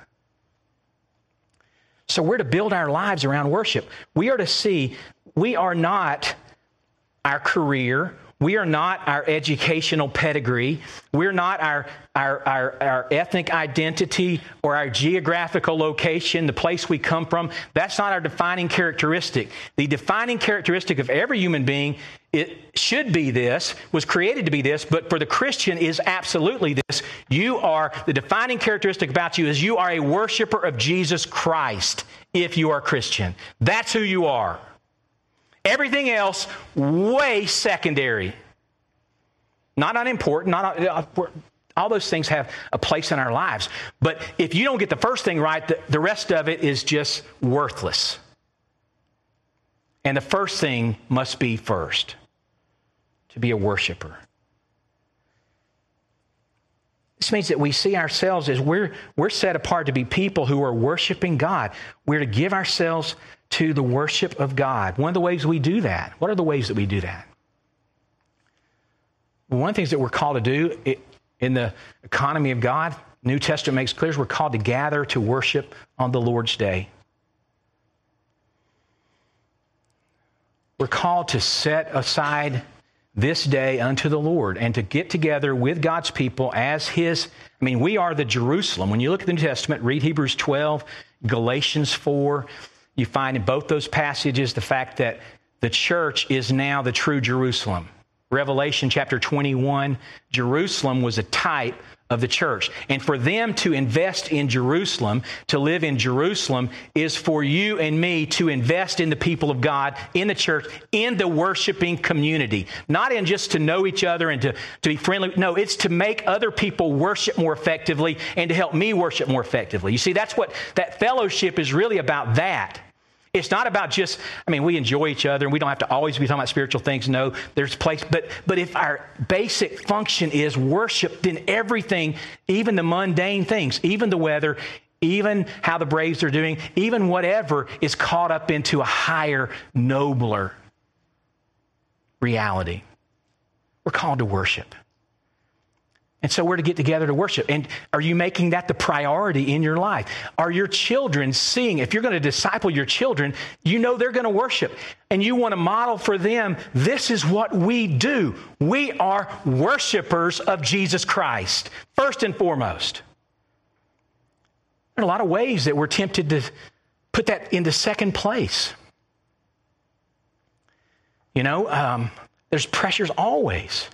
So we're to build our lives around worship. We are to see we are not our career. We are not our educational pedigree. We're not our, our, our, our ethnic identity or our geographical location, the place we come from. That's not our defining characteristic. The defining characteristic of every human being, it should be this, was created to be this, but for the Christian is absolutely this. You are, the defining characteristic about you is you are a worshiper of Jesus Christ if you are Christian. That's who you are. Everything else, way secondary. Not unimportant. Not, all those things have a place in our lives. But if you don't get the first thing right, the, the rest of it is just worthless. And the first thing must be first, to be a worshiper. This means that we see ourselves as we're, we're set apart to be people who are worshiping God. We're to give ourselves to the worship of God. One of the ways we do that, what are the ways that we do that? Well, one of the things that we're called to do in the economy of God, New Testament makes clear, is we're called to gather to worship on the Lord's Day. We're called to set aside this day unto the Lord and to get together with God's people as His, I mean, we are the Jerusalem. When you look at the New Testament, read Hebrews twelve, Galatians four, you find in both those passages the fact that the church is now the true Jerusalem. Revelation chapter twenty-one, Jerusalem was a type of the church. And for them to invest in Jerusalem, to live in Jerusalem, is for you and me to invest in the people of God, in the church, in the worshiping community. Not in just to know each other and to, to be friendly. No, it's to make other people worship more effectively and to help me worship more effectively. You see, that's what that fellowship is really about that. It's not about just, I mean, we enjoy each other and we don't have to always be talking about spiritual things. No, there's place. But, but if our basic function is worship, then everything, even the mundane things, even the weather, even how the Braves are doing, even whatever is caught up into a higher, nobler reality. We're called to worship. And so we're to get together to worship. And are you making that the priority in your life? Are your children seeing, if you're going to disciple your children, you know they're going to worship. And you want to model for them, this is what we do. We are worshipers of Jesus Christ, first and foremost. There are a lot of ways that we're tempted to put that into second place. You know, um, there's pressures always.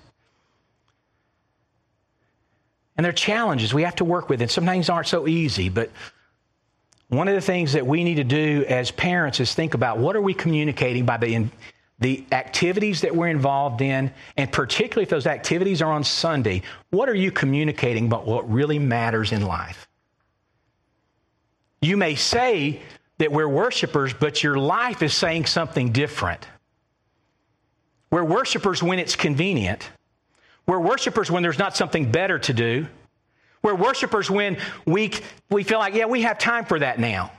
And there are challenges we have to work with, and some things aren't so easy. But one of the things that we need to do as parents is think about what are we communicating by the, in, the activities that we're involved in, and particularly if those activities are on Sunday, what are you communicating about what really matters in life? You may say that we're worshipers, but your life is saying something different. We're worshipers when it's convenient. We're worshipers when there's not something better to do. We're worshipers when we, we feel like, yeah, we have time for that now.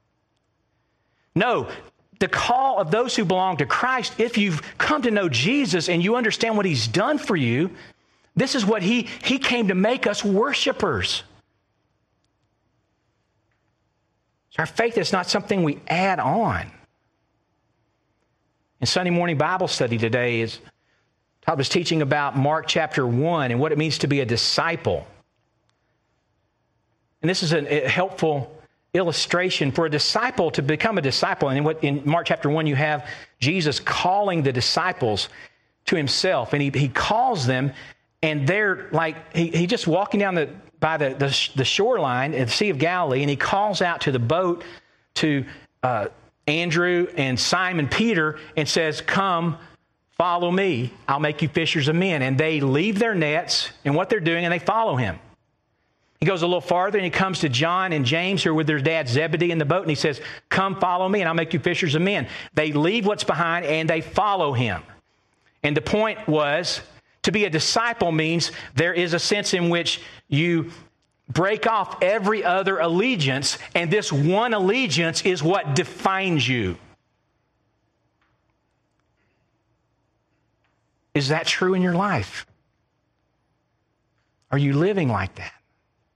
No, the call of those who belong to Christ, if you've come to know Jesus and you understand what He's done for you, this is what He, He came to make us worshipers. So our faith is not something we add on. In Sunday morning Bible study today is Todd was teaching about Mark chapter one and what it means to be a disciple. And this is a helpful illustration for a disciple to become a disciple. And in, what, in Mark chapter one, you have Jesus calling the disciples to Himself. And He, he calls them, and they're like, he, he just walking down the by the, the, the shoreline at the Sea of Galilee, and He calls out to the boat to uh, Andrew and Simon Peter and says, come, follow me, I'll make you fishers of men. And they leave their nets and what they're doing, and they follow Him. He goes a little farther, and He comes to John and James, who are with their dad Zebedee in the boat, and He says, come follow me, and I'll make you fishers of men. They leave what's behind, and they follow Him. And the point was, to be a disciple means there is a sense in which you break off every other allegiance, and this one allegiance is what defines you. Is that true in your life? Are you living like that?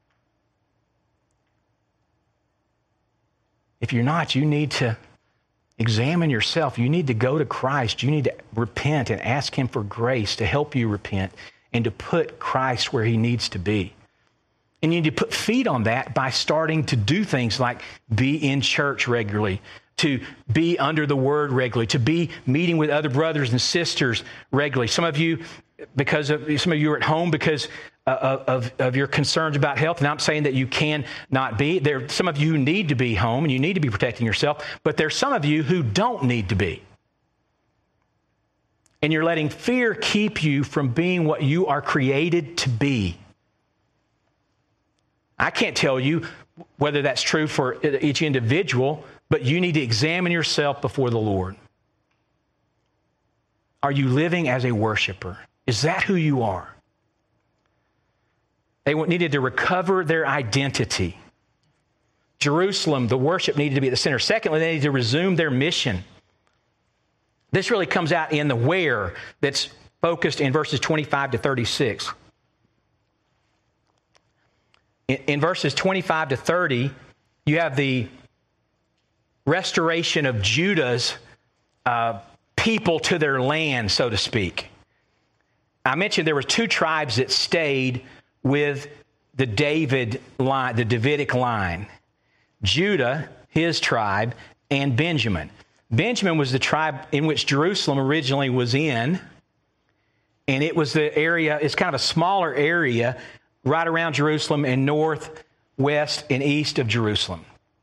If you're not, you need to Examine yourself. You need to go to Christ. You need to repent and ask him for grace to help you repent and to put Christ where he needs to be. And you need to put feet on that by starting to do things like be in church regularly, to be under the Word regularly, to be meeting with other brothers and sisters regularly. Some of you, because of some of you are at home because uh, of, of your concerns about health, and I'm saying that you can not be. There are some of you who need to be home and you need to be protecting yourself, but there's some of you who don't need to be. And you're letting fear keep you from being what you are created to be. I can't tell you whether that's true for each individual, but you need to examine yourself before the Lord. Are you living as a worshiper? Is that who you are? They needed to recover their identity. Jerusalem, the worship needed to be at the center. Secondly, they needed to resume their mission. This really comes out in the where that's focused in verses twenty-five to thirty-six. In verses twenty-five to thirty, you have the restoration of Judah's uh, people to their land, so to speak. I mentioned there were two tribes that stayed with the David line, the Davidic line. Judah, his tribe, and Benjamin. Benjamin was the tribe in which Jerusalem originally was in, and it was the area, it's kind of a smaller area right around Jerusalem and north, west, and east of Jerusalem.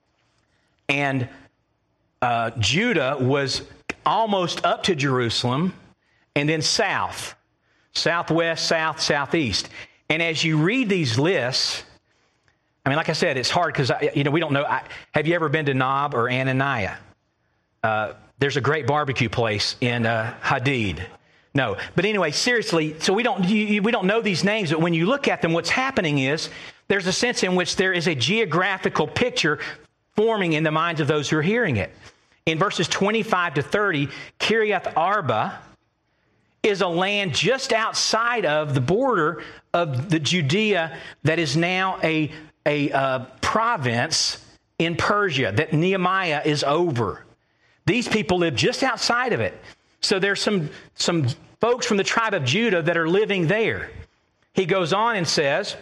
And uh, Judah was almost up to Jerusalem and then south, southwest, south, southeast. And as you read these lists, I mean, like I said, it's hard because, you know, we don't know. I, have you ever been to Nob or Ananiah? Uh, there's a great barbecue place in uh, Hadid. No, but anyway, seriously, so we don't you, we don't know these names, but when you look at them, what's happening is there's a sense in which there is a geographical picture forming in the minds of those who are hearing it. In verses twenty-five to thirty, Kiriath Arba is a land just outside of the border of the Judea that is now a, a uh, province in Persia that Nehemiah is over. These people live just outside of it. So there's some, some folks from the tribe of Judah that are living there. He goes on and says,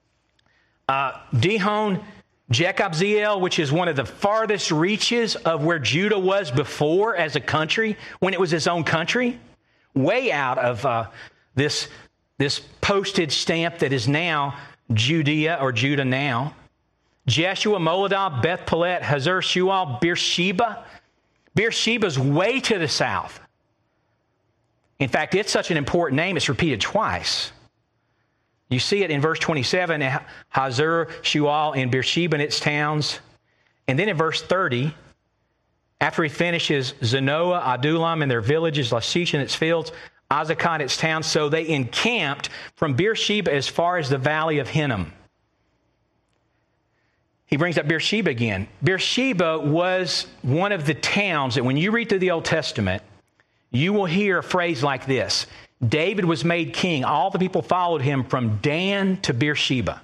uh, Dihon Jekabzeel, which is one of the farthest reaches of where Judah was before as a country, when it was its own country, way out of uh, this, this postage stamp that is now Judea or Judah now. Jeshua, Moladah, Beth Pelet, Hazar Shual, Beersheba. Beersheba's way to the south. In fact, it's such an important name, it's repeated twice. You see it in verse twenty-seven, Hazar, Shual, and Beersheba and its towns. And then in verse thirty, after he finishes Zanoah, Adullam and their villages, Lachish and its fields, Azekah and its towns, so they encamped from Beersheba as far as the valley of Hinnom. He brings up Beersheba again. Beersheba was one of the towns that when you read through the Old Testament, you will hear a phrase like this. David was made king. All the people followed him from Dan to Beersheba.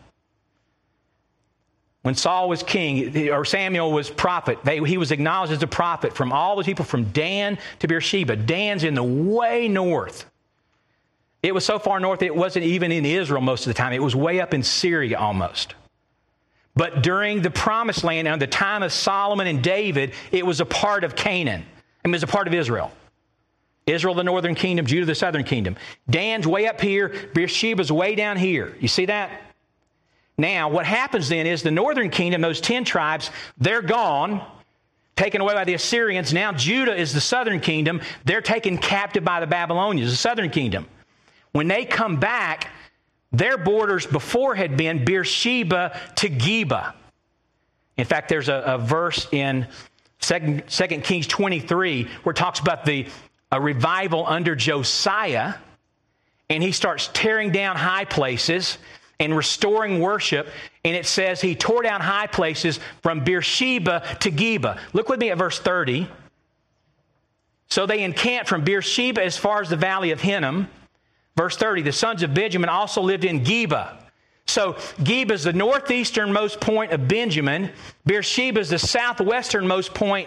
When Saul was king, or Samuel was prophet, they, he was acknowledged as a prophet from all the people from Dan to Beersheba. Dan's in the way north. It was so far north it wasn't even in Israel most of the time. It was way up in Syria almost. But during the Promised Land, and the time of Solomon and David, it was a part of Canaan. It was a part of Israel. Israel, the northern kingdom, Judah, the southern kingdom. Dan's way up here, Beersheba's way down here. You see that? Now, what happens then is the northern kingdom, those ten tribes, they're gone, taken away by the Assyrians. Now Judah is the southern kingdom. They're taken captive by the Babylonians, the southern kingdom. When they come back, their borders before had been Beersheba to Geba. In fact, there's a, a verse in Second Kings twenty-three where it talks about the a revival under Josiah, and he starts tearing down high places and restoring worship, and it says he tore down high places from Beersheba to Geba. Look with me at verse thirty. So they encamped from Beersheba as far as the valley of Hinnom. Verse thirty, the sons of Benjamin also lived in Geba. So Geba is the northeasternmost point of Benjamin. Beersheba is the southwesternmost point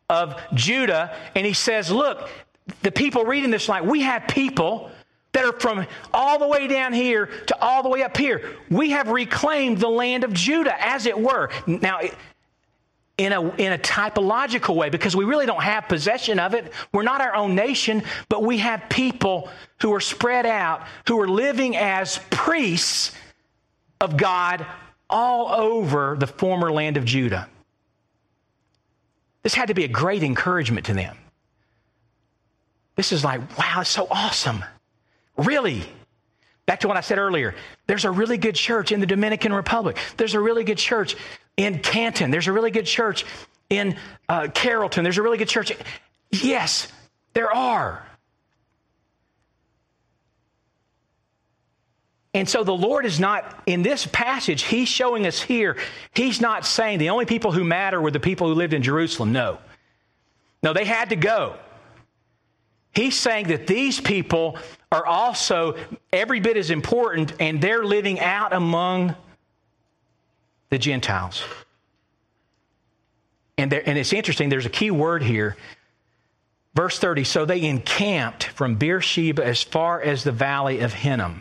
of Judah, and he says, look, the people reading this like, we have people that are from all the way down here to all the way up here. We have reclaimed the land of Judah, as it were. Now, in a, in a typological way, because we really don't have possession of it. We're not our own nation, but we have people who are spread out, who are living as priests of God all over the former land of Judah. This had to be a great encouragement to them. This is like, wow, it's so awesome. Really? Back to what I said earlier. There's a really good church in the Dominican Republic. There's a really good church in Canton. There's a really good church in uh, Carrollton. There's a really good church. Yes, there are. And so the Lord is not, in this passage, he's showing us here, he's not saying the only people who matter were the people who lived in Jerusalem. No. No, they had to go. He's saying that these people are also every bit as important, and they're living out among the Gentiles. And, there, and it's interesting, there's a key word here. Verse thirty, so they encamped from Beersheba as far as the valley of Hinnom.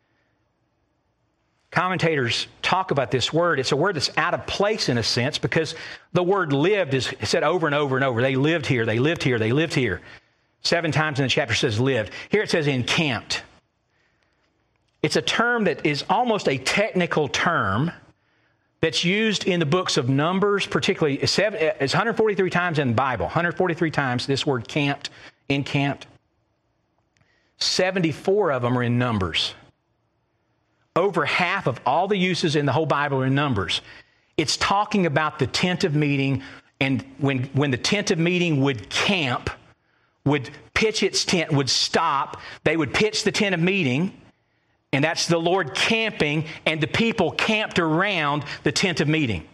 Commentators talk about this word. It's a word that's out of place in a sense because the word lived is said over and over and over. They lived here, they lived here, they lived here. Seven times in the chapter says lived. Here it says encamped. It's a term that is almost a technical term that's used in the books of Numbers, particularly. It's one hundred forty-three times in the Bible. one hundred forty-three times this word camped, encamped. seventy-four of them are in Numbers. Over half of all the uses in the whole Bible are in Numbers. It's talking about the tent of meeting, and when, when the tent of meeting would camp, would pitch its tent, would stop, they would pitch the tent of meeting, and that's the Lord camping, and the people camped around the tent of meeting.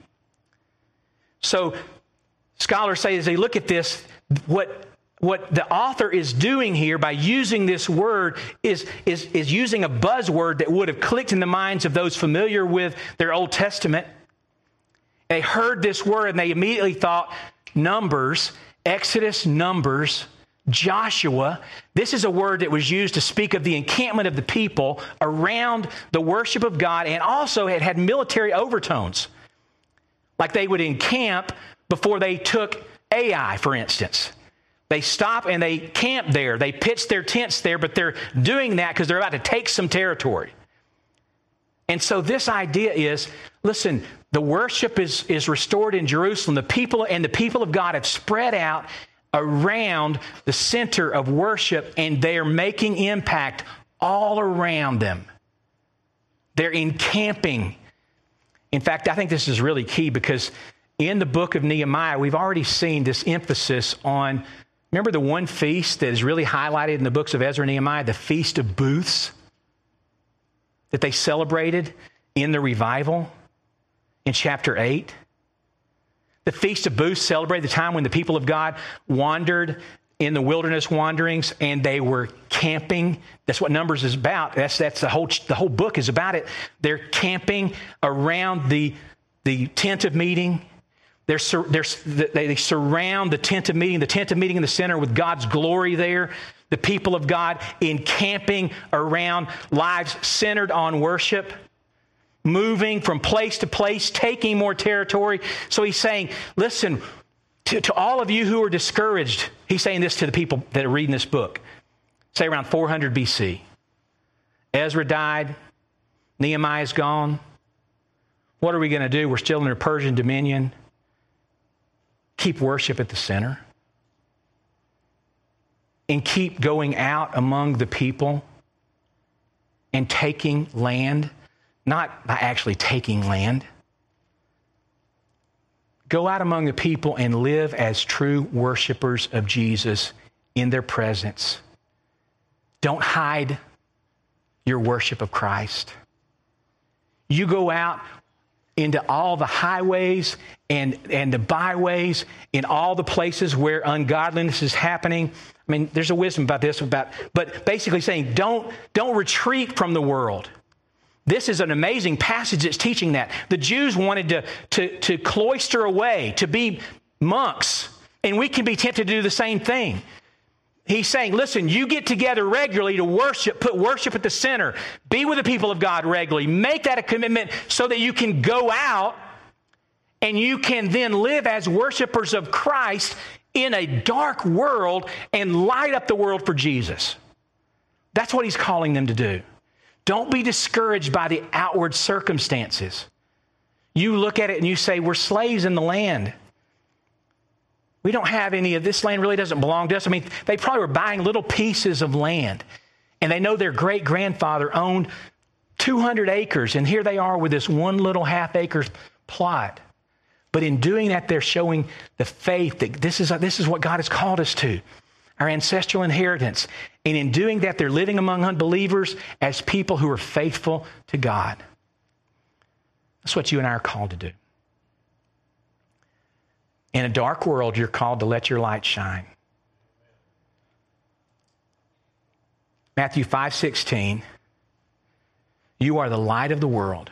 So scholars say as they look at this, what What the author is doing here by using this word is, is, is using a buzzword that would have clicked in the minds of those familiar with their Old Testament. They heard this word and they immediately thought Numbers, Exodus, Numbers, Joshua. This is a word that was used to speak of the encampment of the people around the worship of God, and also it had military overtones. Like they would encamp before they took Ai, for instance. They stop and they camp there. They pitch their tents there, but they're doing that because they're about to take some territory. And so this idea is, listen, the worship is, is restored in Jerusalem. The people and the people of God have spread out around the center of worship, and they are making impact all around them. They're encamping. In fact, I think this is really key because in the book of Nehemiah, we've already seen this emphasis on, remember the one feast that is really highlighted in the books of Ezra and Nehemiah, the Feast of Booths that they celebrated in the revival in chapter eight? The Feast of Booths celebrated the time when the people of God wandered in the wilderness wanderings and they were camping. That's what Numbers is about. That's, that's the whole, the whole book is about it. They're camping around the, the tent of meeting. They're, they're, they surround the tent of meeting, the tent of meeting in the center with God's glory there. The people of God encamping around, lives centered on worship, moving from place to place, taking more territory. So he's saying, listen, to, to all of you who are discouraged, he's saying this to the people that are reading this book, say around four hundred B C. Ezra died. Nehemiah's gone. What are we going to do? We're still under Persian dominion. Keep worship at the center. And keep going out among the people and taking land, not by actually taking land. Go out among the people and live as true worshipers of Jesus in their presence. Don't hide your worship of Christ. You go out into all the highways and, and the byways, in all the places where ungodliness is happening. I mean, there's a wisdom about this, about, but basically saying don't, don't retreat from the world. This is an amazing passage that's teaching that. The Jews wanted to, to, to cloister away, to be monks And we can be tempted to do the same thing. He's saying, listen, you get together regularly to worship, put worship at the center, be with the people of God regularly, make that a commitment so that you can go out and you can then live as worshipers of Christ in a dark world and light up the world for Jesus. That's what he's calling them to do. Don't be discouraged by the outward circumstances. You look at it and you say, we're slaves in the land. We don't have any of this land, really doesn't belong to us. I mean, they probably were buying little pieces of land, and they know their great-grandfather owned two hundred acres, and here they are with this one little half-acre plot. But in doing that, they're showing the faith that this is, this is what God has called us to, our ancestral inheritance. And in doing that, they're living among unbelievers as people who are faithful to God. That's what you and I are called to do. In a dark world, you're called to let your light shine. Matthew five sixteen, you are the light of the world.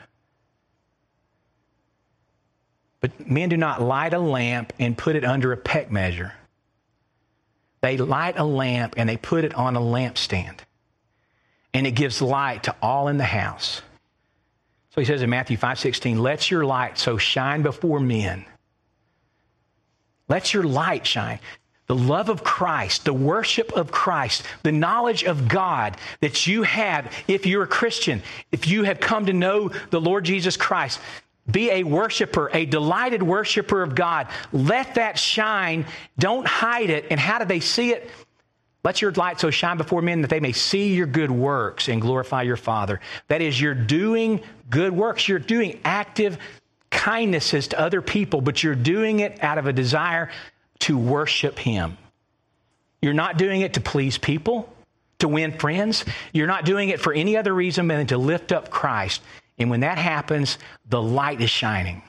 But men do not light a lamp and put it under a peck measure. They light a lamp and they put it on a lampstand. And it gives light to all in the house. So he says in Matthew five sixteen, let your light so shine before men. Let your light shine. The love of Christ, the worship of Christ, the knowledge of God that you have if you're a Christian, if you have come to know the Lord Jesus Christ. Be a worshiper, a delighted worshiper of God. Let that shine. Don't hide it. And how do they see it? Let your light so shine before men that they may see your good works and glorify your Father. That is, you're doing good works. You're doing active kindnesses to other people, but you're doing it out of a desire to worship Him. You're not doing it to please people, to win friends. You're not doing it for any other reason than to lift up Christ. And when that happens, the light is shining.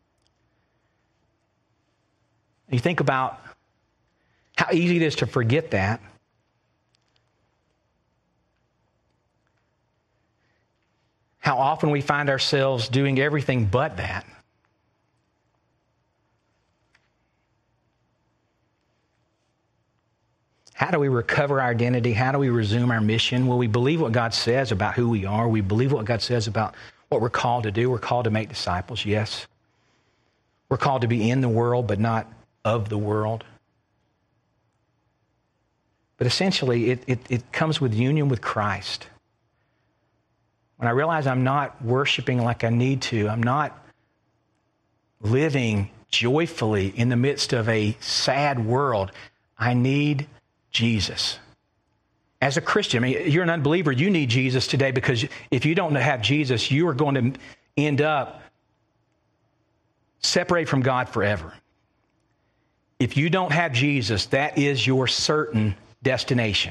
You think about how easy it is to forget that. How often we find ourselves doing everything but that. How do we recover our identity? How do we resume our mission? Will we believe what God says about who we are? We believe what God says about what we're called to do. We're called to make disciples, yes. We're called to be in the world, but not of the world. But essentially, it, it, it comes with union with Christ. When I realize I'm not worshiping like I need to, I'm not living joyfully in the midst of a sad world, I need Jesus. As a Christian, I mean, you're an unbeliever, you need Jesus today, because if you don't have Jesus, you are going to end up separated from God forever. If you don't have Jesus, that is your certain destination.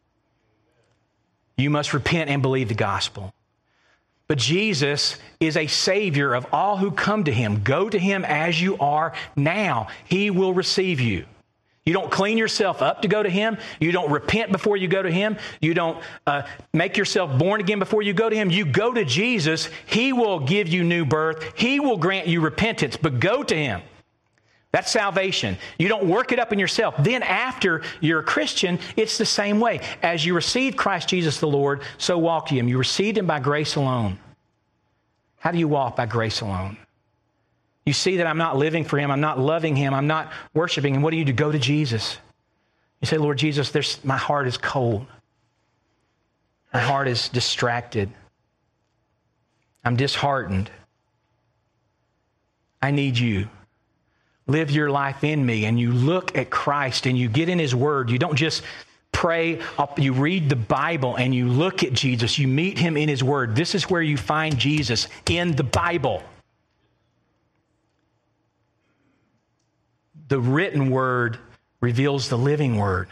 You must repent and believe the gospel. But Jesus is a Savior of all who come to Him. Go to Him as you are now. He will receive you. You don't clean yourself up to go to Him. You don't repent before you go to Him. You don't uh, make yourself born again before you go to Him. You go to Jesus. He will give you new birth. He will grant you repentance, but go to Him. That's salvation. You don't work it up in yourself. Then after you're a Christian, it's the same way. As you receive Christ Jesus the Lord, so walk ye Him. You received Him by grace alone. How do you walk? By grace alone. You see that I'm not living for Him. I'm not loving Him. I'm not worshiping Him. What do you do? Go to Jesus. You say, Lord Jesus, there's, my heart is cold. My heart is distracted. I'm disheartened. I need you. Live your life in me. And you look at Christ and you get in His Word. You don't just pray. You read the Bible and you look at Jesus. You meet Him in His Word. This is where you find Jesus, in the Bible. The written Word reveals the living Word.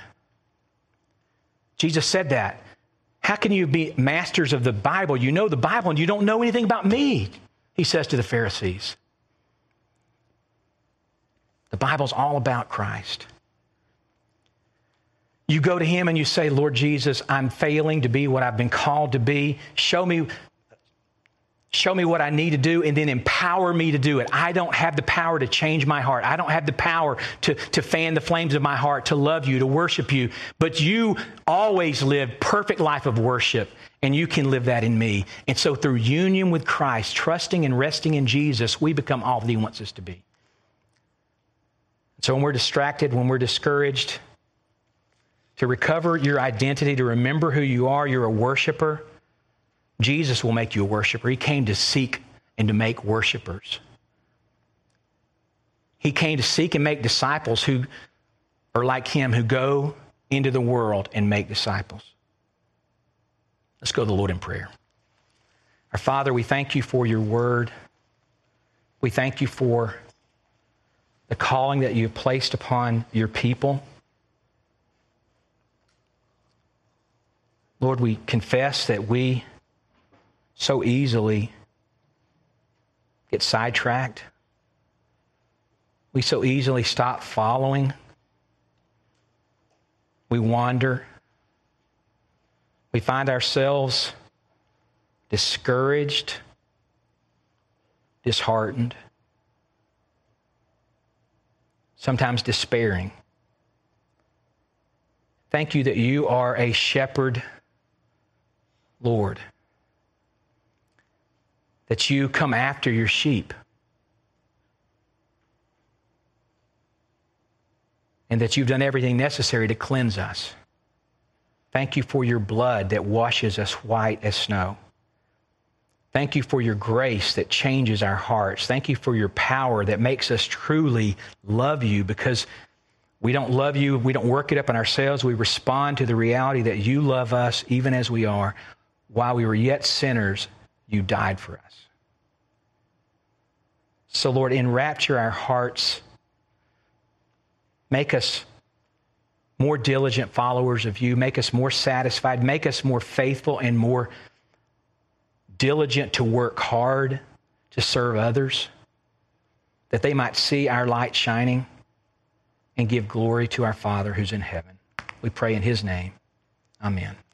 Jesus said that. How can you be masters of the Bible? You know the Bible and you don't know anything about me, He says to the Pharisees. The Bible's all about Christ. You go to Him and you say, Lord Jesus, I'm failing to be what I've been called to be. Show me, Show me what I need to do, and then empower me to do it. I don't have the power to change my heart. I don't have the power to, to fan the flames of my heart, to love you, to worship you. But you always lived perfect life of worship, and you can live that in me. And so through union with Christ, trusting and resting in Jesus, we become all that he wants us to be. So when we're distracted, when we're discouraged, to recover your identity, to remember who you are, you're a worshiper. Jesus will make you a worshiper. He came to seek and to make worshipers. He came to seek and make disciples who are like him, who go into the world and make disciples. Let's go to the Lord in prayer. Our Father, we thank you for your word. We thank you for the calling that you have placed upon your people. Lord, we confess that we so easily get sidetracked. We so easily stop following. We wander. We find ourselves discouraged, disheartened, sometimes despairing. Thank you that you are a shepherd, Lord, that you come after your sheep, and that you've done everything necessary to cleanse us. Thank you for your blood that washes us white as snow. Thank you for your grace that changes our hearts. Thank you for your power that makes us truly love you, because we don't love you, we don't work it up in ourselves. We respond to the reality that you love us even as we are. While we were yet sinners, you died for us. So, Lord, enrapture our hearts. Make us more diligent followers of you. Make us more satisfied. Make us more faithful and more diligent to work hard to serve others, that they might see our light shining and give glory to our Father who's in heaven. We pray in his name. Amen.